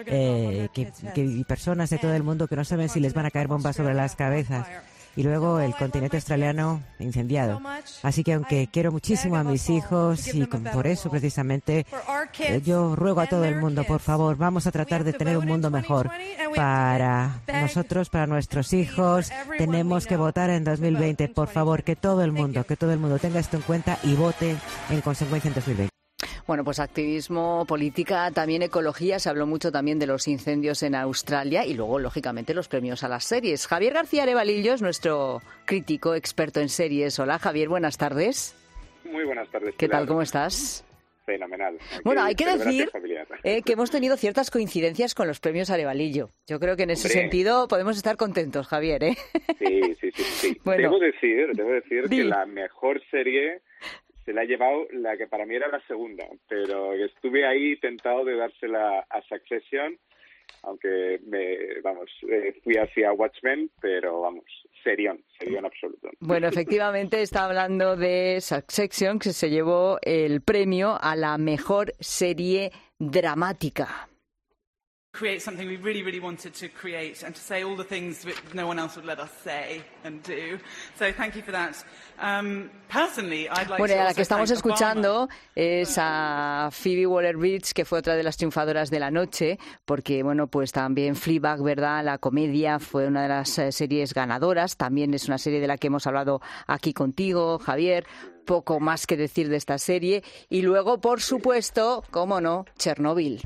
y personas de todo el mundo que no saben si les van a caer bombas sobre las cabezas. Y luego el continente australiano incendiado. Así que aunque quiero muchísimo a mis hijos y por eso precisamente yo ruego a todo el mundo, por favor, vamos a tratar de tener un mundo mejor para nosotros, para nuestros hijos. Tenemos que votar en 2020. Por favor, que todo el mundo tenga esto en cuenta y vote en consecuencia en 2020. Bueno, pues activismo, política, también ecología. Se habló mucho también de los incendios en Australia y luego, lógicamente, los premios a las series. Javier García Arevalillo es nuestro crítico experto en series. Hola, Javier, buenas tardes. Muy buenas tardes. ¿Qué tal? ¿Cómo estás? Fenomenal. Bueno, hay que decir que hemos tenido ciertas coincidencias con los premios Arevalillo. Yo creo que en ese sentido podemos estar contentos, Javier, ¿eh? Sí. Bueno, debo decir que la mejor serie se la ha llevado la que para mí era la segunda, pero estuve ahí tentado de dársela a Succession, aunque fui hacia Watchmen, pero serión absoluto. Bueno, efectivamente está hablando de Succession, que se llevó el premio a la mejor serie dramática. Create something we really, really wanted to create and to say all the things that no one else would let us say and do. So thank you for that. Personally, I'd like bueno, to a la que estamos thank escuchando Obama. es a Phoebe Waller-Bridge, que fue otra de las triunfadoras de la noche, porque, bueno, pues también Fleabag, ¿verdad?, la comedia, fue una de las series ganadoras. También es una serie de la que hemos hablado aquí contigo, Javier. Poco más que decir de esta serie. Y luego, por supuesto, cómo no, Chernobyl.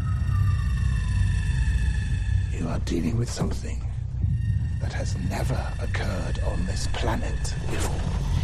You are dealing with something that has never occurred on this planet before.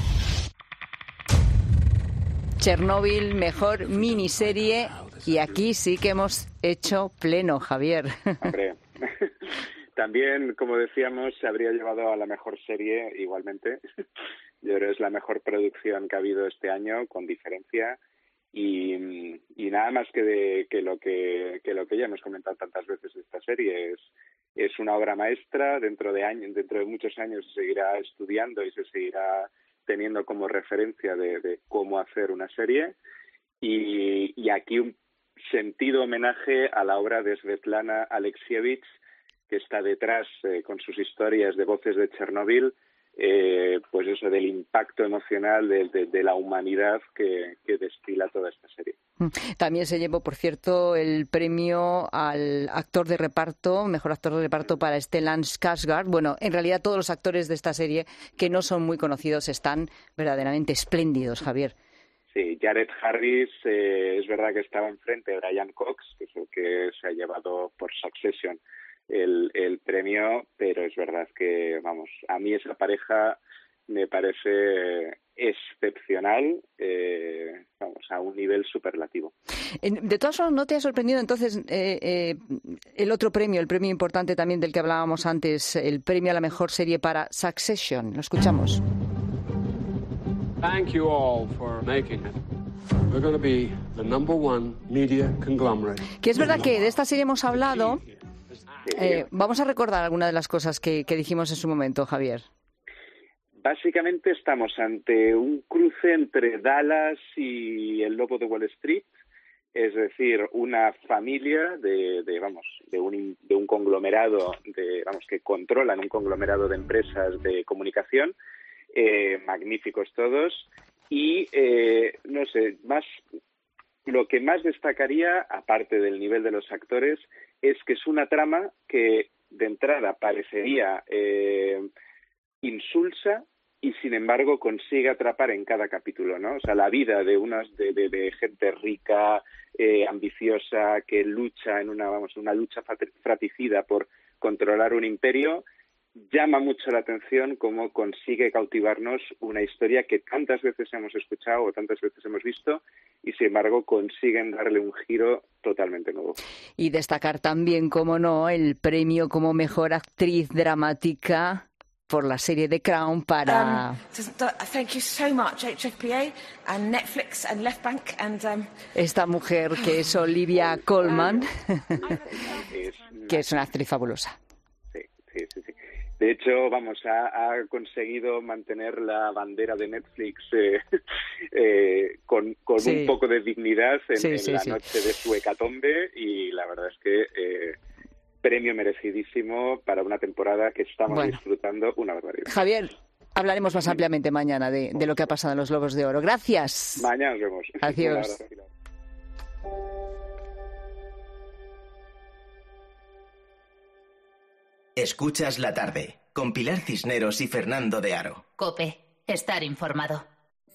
Chernobyl, mejor miniserie, y aquí sí que hemos hecho pleno, Javier. Hombre, también, como decíamos, se habría llevado a la mejor serie igualmente. Yo creo que es la mejor producción que ha habido este año, con diferencia. Y nada más que lo que ya hemos comentado tantas veces de esta serie, es una obra maestra. Dentro de muchos años se seguirá estudiando y se seguirá teniendo como referencia de cómo hacer una serie, y aquí un sentido homenaje a la obra de Svetlana Alexievich, que está detrás con sus historias de Voces de Chernobyl, pues eso, del impacto emocional de la humanidad que destila toda esta serie. También se llevó, por cierto, el premio al actor de reparto, mejor actor de reparto para Stellan Skarsgård. Bueno, en realidad todos los actores de esta serie que no son muy conocidos están verdaderamente espléndidos, Javier. Sí, Jared Harris es verdad que estaba enfrente de Brian Cox, que es el que se ha llevado por Succession el premio, pero es verdad que, vamos, a mí esa pareja me parece excepcional, vamos, a un nivel superlativo. De todas formas, ¿no te ha sorprendido entonces el otro premio, el premio importante también del que hablábamos antes, el premio a la mejor serie para Succession? Lo escuchamos. Thank you all for making it. We're going to be the number one media conglomerate. Que es verdad que de esta serie hemos hablado. Vamos a recordar algunas de las cosas que dijimos en su momento, Javier. Básicamente estamos ante un cruce entre Dallas y el Lobo de Wall Street, es decir, una familia de un conglomerado que controlan un conglomerado de empresas de comunicación, magníficos todos, y no sé, lo que más destacaría, aparte del nivel de los actores, es que es una trama que de entrada parecería insulsa y sin embargo consigue atrapar en cada capítulo, ¿no? O sea, la vida de gente rica, ambiciosa, que lucha en una lucha fratricida por controlar un imperio, llama mucho la atención cómo consigue cautivarnos una historia que tantas veces hemos escuchado o tantas veces hemos visto y, sin embargo, consiguen darle un giro totalmente nuevo. Y destacar también, como no, el premio como mejor actriz dramática por la serie The Crown para... Thank you so much, HFPA and Netflix and Left Bank and... Esta mujer que es Olivia Colman, que es una actriz fabulosa. Sí. De hecho, ha conseguido mantener la bandera de Netflix con un poco de dignidad en la noche de su hecatombe, y la verdad es que premio merecidísimo para una temporada que estamos disfrutando una barbaridad. Javier, hablaremos más ampliamente mañana de lo que ha pasado en los Globos de Oro. Gracias. Mañana nos vemos. Adiós. Escuchas la tarde, con Pilar Cisneros y Fernando de Aro. COPE, estar informado.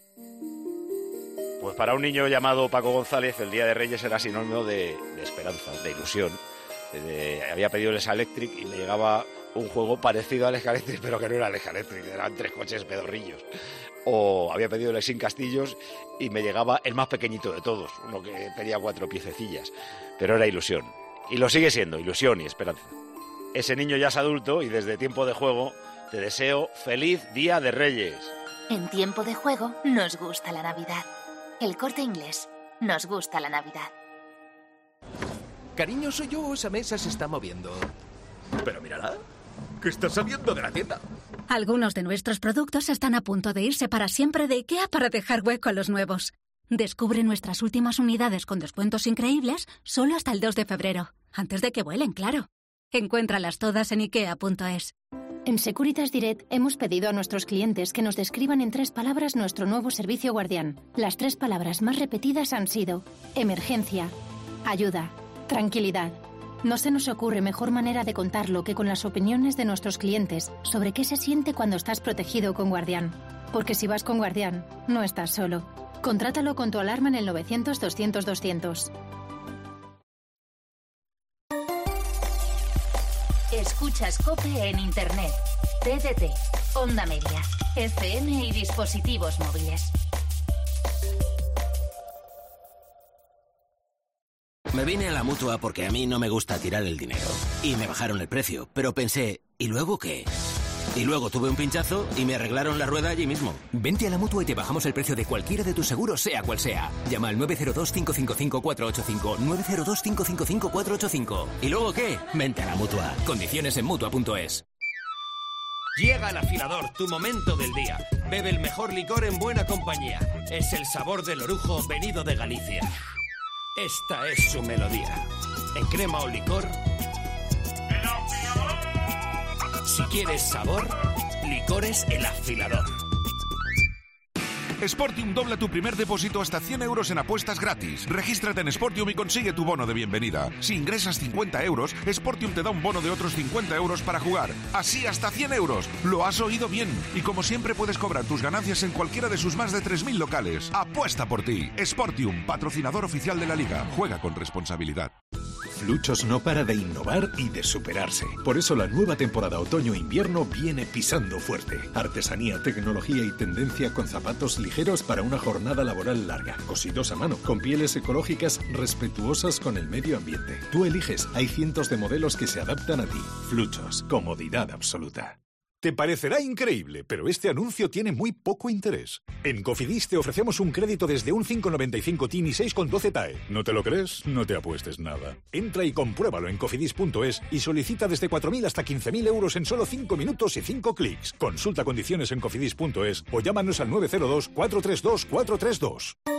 Pues para un niño llamado Paco González, el Día de Reyes era sinónimo de esperanza, de ilusión. Había pedido el Electric y me llegaba un juego parecido al Electric, pero que no era el Electric, eran 3 coches pedorrillos. O había pedido el Sin Castillos y me llegaba el más pequeñito de todos, uno que pedía 4 piececillas. Pero era ilusión. Y lo sigue siendo, ilusión y esperanza. Ese niño ya es adulto y desde Tiempo de Juego te deseo feliz Día de Reyes. En Tiempo de Juego nos gusta la Navidad. El Corte Inglés, nos gusta la Navidad. Cariño, soy yo, esa mesa se está moviendo. Pero mírala, que está saliendo de la tienda. Algunos de nuestros productos están a punto de irse para siempre de IKEA para dejar hueco a los nuevos. Descubre nuestras últimas unidades con descuentos increíbles solo hasta el 2 de febrero. Antes de que vuelen, claro. Encuéntralas todas en IKEA.es. En Securitas Direct hemos pedido a nuestros clientes que nos describan en 3 palabras nuestro nuevo servicio Guardián. Las 3 palabras más repetidas han sido emergencia, ayuda, tranquilidad. No se nos ocurre mejor manera de contarlo que con las opiniones de nuestros clientes sobre qué se siente cuando estás protegido con Guardián. Porque si vas con Guardián, no estás solo. Contrátalo con tu alarma en el 900-200-200. Escuchas COPE en Internet, TDT, Onda Media, FM y dispositivos móviles. Me vine a la Mutua porque a mí no me gusta tirar el dinero. Y me bajaron el precio, pero pensé, ¿y luego qué? Y luego tuve un pinchazo y me arreglaron la rueda allí mismo. Vente a la Mutua y te bajamos el precio de cualquiera de tus seguros, sea cual sea. Llama al 902-555-485. 902-555-485. ¿Y luego qué? Vente a la Mutua. Condiciones en Mutua.es. Llega el afilador, tu momento del día. Bebe el mejor licor en buena compañía. Es el sabor del orujo venido de Galicia. Esta es su melodía. En crema o licor. Si quieres sabor, Licores El Afilador. Sportium dobla tu primer depósito hasta 100 euros en apuestas gratis. Regístrate en Sportium y consigue tu bono de bienvenida. Si ingresas 50 euros, Sportium te da un bono de otros 50 euros para jugar. Así hasta 100 euros. Lo has oído bien. Y como siempre puedes cobrar tus ganancias en cualquiera de sus más de 3.000 locales. Apuesta por ti. Sportium, patrocinador oficial de la Liga. Juega con responsabilidad. Fluchos no para de innovar y de superarse. Por eso la nueva temporada otoño-invierno viene pisando fuerte. Artesanía, tecnología y tendencia con zapatos ligeros para una jornada laboral larga. Cosidos a mano, con pieles ecológicas respetuosas con el medio ambiente. Tú eliges, hay cientos de modelos que se adaptan a ti. Fluchos, comodidad absoluta. Te parecerá increíble, pero este anuncio tiene muy poco interés. En Cofidis te ofrecemos un crédito desde un 5,95 TIN y 6,12 TAE. ¿No te lo crees? No te apuestes nada. Entra y compruébalo en cofidis.es y solicita desde 4.000 hasta 15.000 euros en solo 5 minutos y 5 clics. Consulta condiciones en cofidis.es o llámanos al 902 432 432.